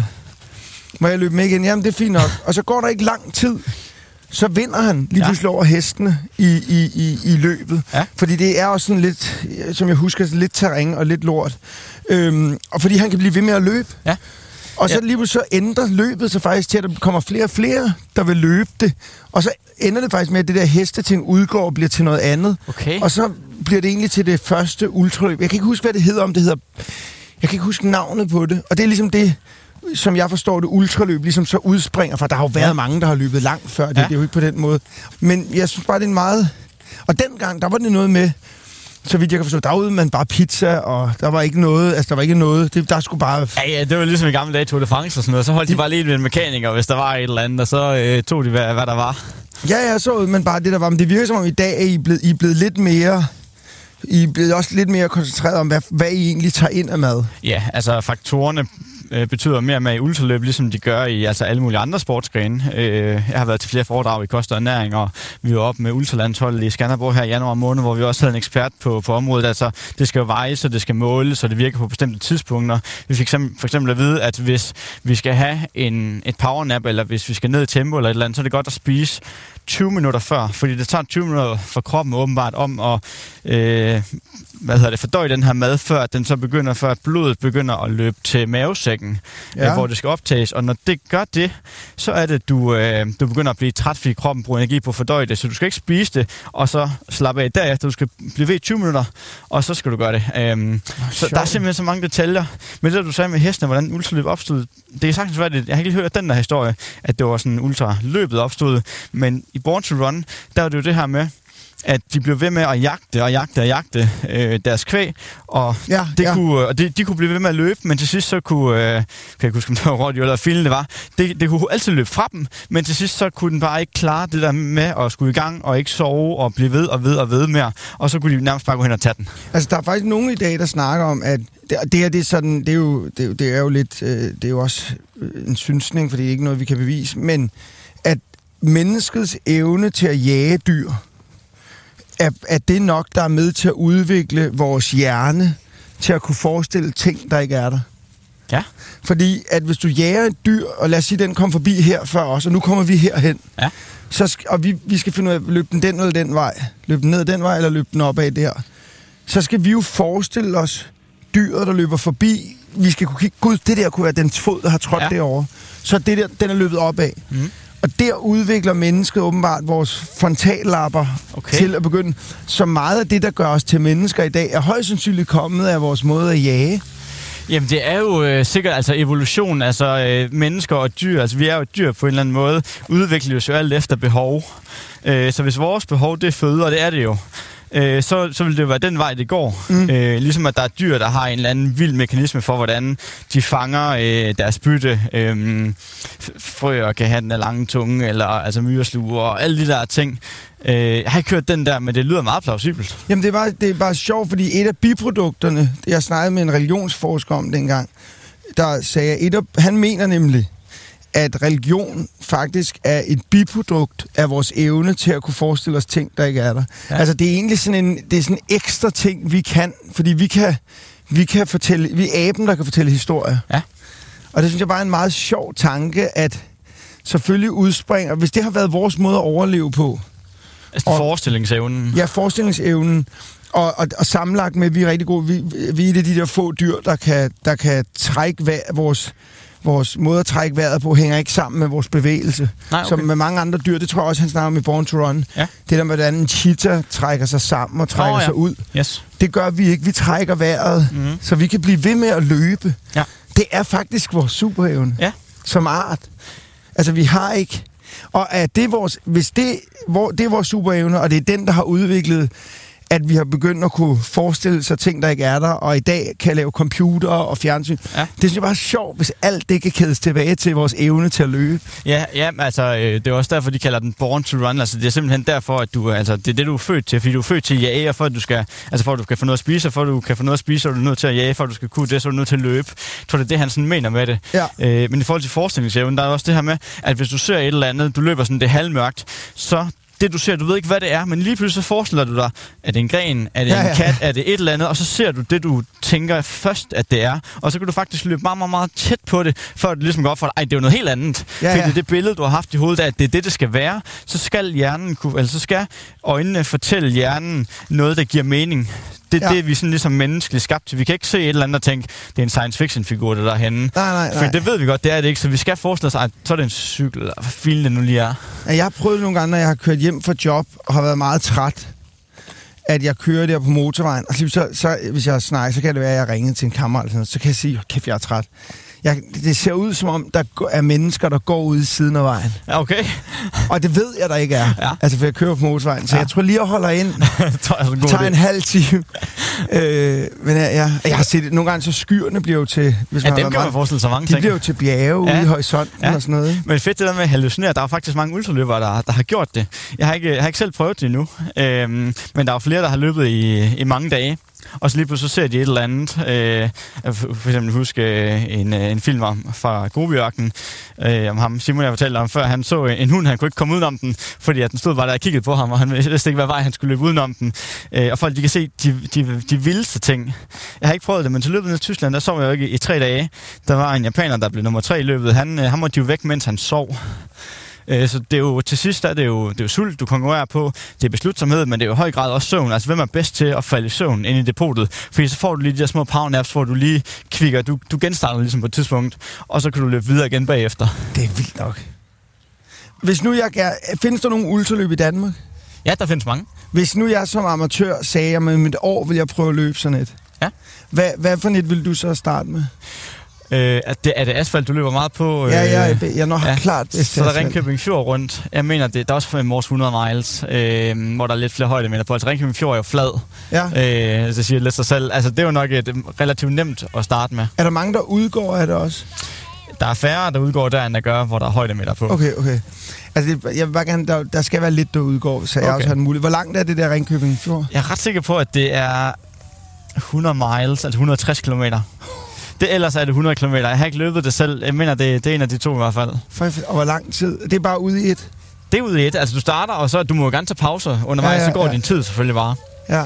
må jeg løbe med igen? Jamen, det er fint nok. Og så går der ikke lang tid, så vinder han lige pludselig ja. over hestene i, i, i, i løbet. Ja. Fordi det er også sådan lidt, som jeg husker, lidt terræn og lidt lort. Øhm, og fordi han kan blive ved med at løbe. Ja. Og så ja. lige så ændrer løbet sig faktisk til, at der kommer flere og flere, der vil løbe det. Og så ender det faktisk med, at det der hesteting udgår og bliver til noget andet. Okay. Og så bliver det egentlig til det første ultraløb. Jeg kan ikke huske, hvad det hedder, om det hedder... Jeg kan ikke huske navnet på det. Og det er ligesom det, som jeg forstår det, ultraløb ligesom så udspringer fra. Der har jo været ja. mange, der har løbet langt før. Det, ja. det er jo ikke på den måde. Men jeg synes bare, det er en meget... Og dengang, der var det noget med... Så vidt jeg kan forstå, derude man bare pizza, og der var ikke noget, altså der var ikke noget, det, der skulle bare... Ja, ja, det var ligesom i gamle dage, Tour de France og sådan noget, så holdt de, de bare lige med en mekaniker, hvis der var et eller andet, og så øh, tog de, hvad, hvad der var. Ja, ja, så men bare det, der var, men det virker som om i dag, er I blevet, I er blevet lidt mere... I er blevet også lidt mere koncentreret om, hvad, hvad I egentlig tager ind af mad. Ja, altså faktorerne øh, betyder mere med i ultraløb, ligesom de gør i altså alle mulige andre sportsgrene. Øh, jeg har været til flere foredrag i kost og ernæring, og vi var oppe med ultralandsholdet i Skanderborg her i januar måned, hvor vi også havde en ekspert på, på området. Altså, det skal jo vejes, og det skal måles, og det virker på bestemte tidspunkter. Vi fik for eksempel at vide, at hvis vi skal have en, et powernap, eller hvis vi skal ned i tempo eller et eller andet, så er det godt at spise tyve minutter før, fordi det tager tyve minutter for kroppen åbenbart om at øh, hvad hedder det, fordøje den her mad, før den så begynder, før blodet begynder at løbe til mavesækken, ja. øh, hvor det skal optages. Og når det gør det, så er det, du, øh, du begynder at blive træt, fordi kroppen bruger energi på at fordøje det, så du skal ikke spise det, og så slappe af derefter. Du skal blive ved i tyve minutter, og så skal du gøre det. Øhm, så der er simpelthen så mange detaljer. Men det, du sagde med hestene, hvordan ultraløb opstod, det er sagtens været, jeg har ikke hørt den der historie, at det var sådan ultraløbet opstod, men i Born to Run, der var det jo det her med, at de blev ved med at jagte og jagte og jagte øh, deres kvæg, og, ja, det ja. Kunne, og de, de kunne blive ved med at løbe, men til sidst så kunne, øh, kan jeg ikke huske, om det var rådyr eller filen det var, det, det kunne altid løbe fra dem, men til sidst så kunne den bare ikke klare det der med at skulle i gang og ikke sove og blive ved og ved og ved mere, og så kunne de nærmest bare gå hen og tage den. Altså der er faktisk nogen i dag, der snakker om, at det, det her det er sådan, det er jo, det er, det er jo lidt, øh, det er jo også en synsning, for det er ikke noget, vi kan bevise, men at menneskets evne til at jage dyr, Er, er det nok, der er med til at udvikle vores hjerne til at kunne forestille ting, der ikke er der? Ja. Fordi at hvis du jager et dyr, og lad os sige, den kom forbi her før os, og nu kommer vi herhen, ja. så sk- og vi, vi skal finde ud af, løbe den den eller den vej, løbe den ned den vej, eller løbe den opad der, så skal vi jo forestille os dyret, der løber forbi. Vi skal kunne kigge, gud, det der kunne være dens fod, der har trådt ja. derovre. Så det der, den er løbet opad. Mm. Og der udvikler mennesket åbenbart vores frontallapper okay. til at begynde. Så meget af det, der gør os til mennesker i dag, er højst sandsynligt kommet af vores måde at jage. Jamen, det er jo øh, sikkert altså evolution, altså øh, mennesker og dyr, altså vi er jo dyr på en eller anden måde, udvikler jo alt efter behov. Øh, så hvis vores behov, det er føde, og det er det jo, øh, så, så vil det jo være den vej, det går. Mm. Øh, ligesom at der er dyr, der har en eller anden vild mekanisme for, hvordan de fanger øh, deres bytte. Øh, frøer kan have den af lange tunge, eller altså myresluger og alle de der ting. Øh, jeg har ikke hørt den der, men det lyder meget plausibelt. Jamen, det er bare, det er bare sjovt, fordi et af biprodukterne, jeg snakkede med en religionsforsker om dengang, der sagde, et af, han mener nemlig, at religion faktisk er et biprodukt af vores evne til at kunne forestille os ting, der ikke er der. Ja. Altså, det er egentlig sådan en, det er sådan en ekstra ting, vi kan, fordi vi kan, vi kan fortælle, vi er aben, der kan fortælle historier. Ja. Og det synes jeg bare er en meget sjov tanke, at selvfølgelig udspringer, hvis det har været vores måde at overleve på. Altså og, forestillingsevnen. Ja, forestillingsevnen. Og, og, og sammenlagt med, at vi er rigtig gode. Vi, vi er et af de der få dyr, der kan, der kan trække vejr, vores, vores måde at trække vejret på, hænger ikke sammen med vores bevægelse. Nej, okay. Som med mange andre dyr, det tror jeg også, han snakker om i Born to Run. Ja. Det der med, hvordan en cheetah trækker sig sammen og trækker oh, ja. sig ud. Yes. Det gør vi ikke. Vi trækker vejret, mm-hmm. så vi kan blive ved med at løbe. Ja. Det er faktisk vores superevne. Ja. Som art. Altså, vi har ikke... Og er det vores, hvis det, hvor, det er vores superevne, og det er den, der har udviklet, at vi har begyndt at kunne forestille sig ting, der ikke er der, og i dag kan lave computer og fjernsyn. Ja. Det synes jeg bare er sjovt, hvis alt det kan kædes tilbage til vores evne til at løbe. Ja, ja, altså øh, det er også derfor, de kalder den Born to Run. Altså det er simpelthen derfor, at du, altså det er det, du er født til, fordi du er født til at jage, og for at du skal, altså for at du kan få noget at spise, og for at du kan få noget at spise, så er du nødt til at jage, for at du skal kunne det, så er du nødt til at løbe. Jeg tror, det er det, han sådan mener med det. Ja. Øh, men i forhold til forestillingsevnen, der er også det her med, at hvis du ser et eller andet, du løber sådan, det er halvmørkt, så det du ser, du ved ikke, hvad det er, men lige pludselig så forestiller du dig, er det en gren, er det ja, en kat, ja. er det et eller andet, og så ser du det, du tænker først, at det er, og så kan du faktisk løbe meget, meget, meget tæt på det, før du ligesom går op for dig, ej, det er jo noget helt andet. Ja, fordi ja. det billede, du har haft i hovedet, at det er det, det skal være, så skal hjernen kunne, altså så skal øjnene fortælle hjernen noget, der giver mening. Det er ja. det, vi sådan ligesom menneskeligt skabt til. Vi kan ikke se et eller andet og tænke, det er en science fiction figur, der er derhenne. Nej, nej, nej. For det ved vi godt, det er det ikke. Så vi skal forestille os, at så er det en cykel, eller hvad filen det nu lige er. Ja, jeg har prøvet nogle gange, når jeg har kørt hjem fra job, og har været meget træt, at jeg kører der på motorvejen. Og så, så hvis jeg snakker, så kan det være, at jeg ringer til en kammerat, eller sådan noget, så kan jeg sige, kæft, jeg er træt. Jeg, det ser ud, som om der er mennesker, der går ude i siden af vejen. Ja, okay. Og det ved jeg, der ikke er. Ja. Altså, for jeg kører på motorvejen. Så ja. jeg tror lige, jeg holder ind. Det tager en halv time. øh, men jeg, jeg, jeg har set det. Nogle gange, så skyerne bliver jo til... Hvis ja, man dem kan man forestille sig mange de ting. De bliver jo til bjerge ja. ude i horisonten ja. og sådan noget. Men fedt det der med at hallucinere. Der er faktisk mange ultraløbere, der, der har gjort det. Jeg har ikke, jeg har ikke selv prøvet det endnu. Øhm, men der er flere, der har løbet i, i mange dage. Og så lige pludselig så ser de et eller andet. Øh, for eksempel huske en, en film om, fra Gobiørkenen, øh, om ham Simon, jeg fortalte om før. Han så en hund, han kunne ikke komme udenom den, fordi at den stod bare der og kiggede på ham, og han vidste ikke, hvad vej han skulle løbe udenom den. Øh, og folk, de kan se de, de, de vildeste ting. Jeg har ikke prøvet det, men til løbet ned til Tyskland, der sov jeg jo ikke i, i tre dage. Der var en japaner, der blev nummer tre i løbet. Han, han måtte jo væk, mens han sov. Så det er jo, til sidst er det jo, det er jo sult, du konkurrerer på. Det er beslutsomhed, men det er jo i høj grad også søvn. Altså, hvem er bedst til at falde i søvn ind i depotet? Fordi så får du lige de der små powernaps, hvor du lige kvikker. Du, du genstarter ligesom på et tidspunkt, og så kan du løbe videre igen bagefter. Det er vildt nok. Hvis nu jeg gerne... Findes der nogle ultraløb i Danmark? Ja, der findes mange. Hvis nu jeg som amatør sagde, at om et år vil jeg prøve at løbe sådan et. Ja. Hvad, hvad for et vil du så starte med? Øh, er, det, er det asfalt, du løber meget på? Øh, ja, jeg, jeg er nok ja. klart. Så der er Ringkøbing Fjord rundt. Jeg mener, det, der er også for vores hundrede miles, øh, hvor der er lidt flere højdemeter på. Altså Ringkøbing Fjord er jo flad. Ja. Øh, så siger jeg lidt sig selv. Altså, det er jo nok et, relativt nemt at starte med. Er der mange, der udgår af det også? Der er færre, der udgår der, end der gør, hvor der er højdemeter på. Okay, okay. Altså, det, jeg vil bare gerne, der, der skal være lidt, der udgår, så jeg okay. også har den mulighed. Hvor langt er det der Ringkøbing Fjord? Jeg er ret sikker på, at det er hundrede miles, altså et hundrede og tres kilometer. Det, ellers er det hundrede kilometer. Jeg har ikke løbet det selv. Jeg mener, det, det er en af de to i hvert fald. Og hvor lang tid? Det er bare ude i et? Det er ude i et. Altså, du starter, og så du må jo gerne tage pauser undervejs, ja, ja, så går ja. din tid selvfølgelig bare. Ja.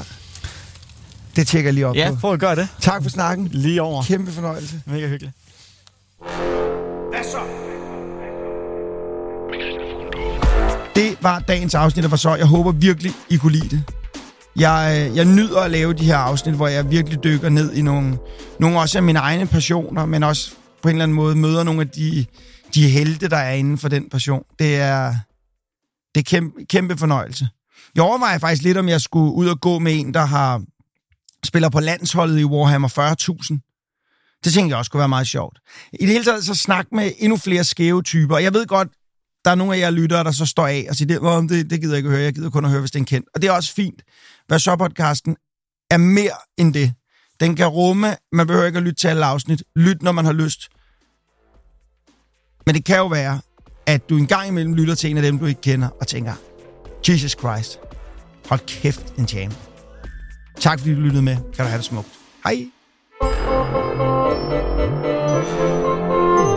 Det tjekker jeg lige op ja, på. Ja, prøv at gøre det. Tak for snakken. Lige over. Kæmpe fornøjelse. Mega hyggeligt. Hvad så? Det var dagens afsnit af Hvad så? Jeg håber virkelig, I kunne lide det. Jeg, jeg nyder at lave de her afsnit, hvor jeg virkelig dykker ned i nogle, nogle også af mine egne passioner, men også på en eller anden måde møder nogle af de, de helte, der er inden for den passion. Det er, det er kæmpe, kæmpe fornøjelse. Jeg overvejer faktisk lidt, om jeg skulle ud og gå med en, der har spiller på landsholdet i Warhammer fyrre tusind. Det tænker jeg også kunne være meget sjovt. I det hele taget så snak med endnu flere skæve typer. Jeg ved godt, der er nogle af jer lyttere, der så står af og siger, det, det, det gider jeg ikke at høre. Jeg gider kun at høre, hvis det er en kendt. Og det er også fint. Hvad så podcasten er mere end det. Den kan rumme, man behøver ikke at lytte til alle afsnit. Lyt, når man har lyst. Men det kan jo være, at du en gang imellem lytter til en af dem, du ikke kender, og tænker, Jesus Christ, hold kæft en jam. Tak fordi du lyttede med. Kan du have det smukt. Hej.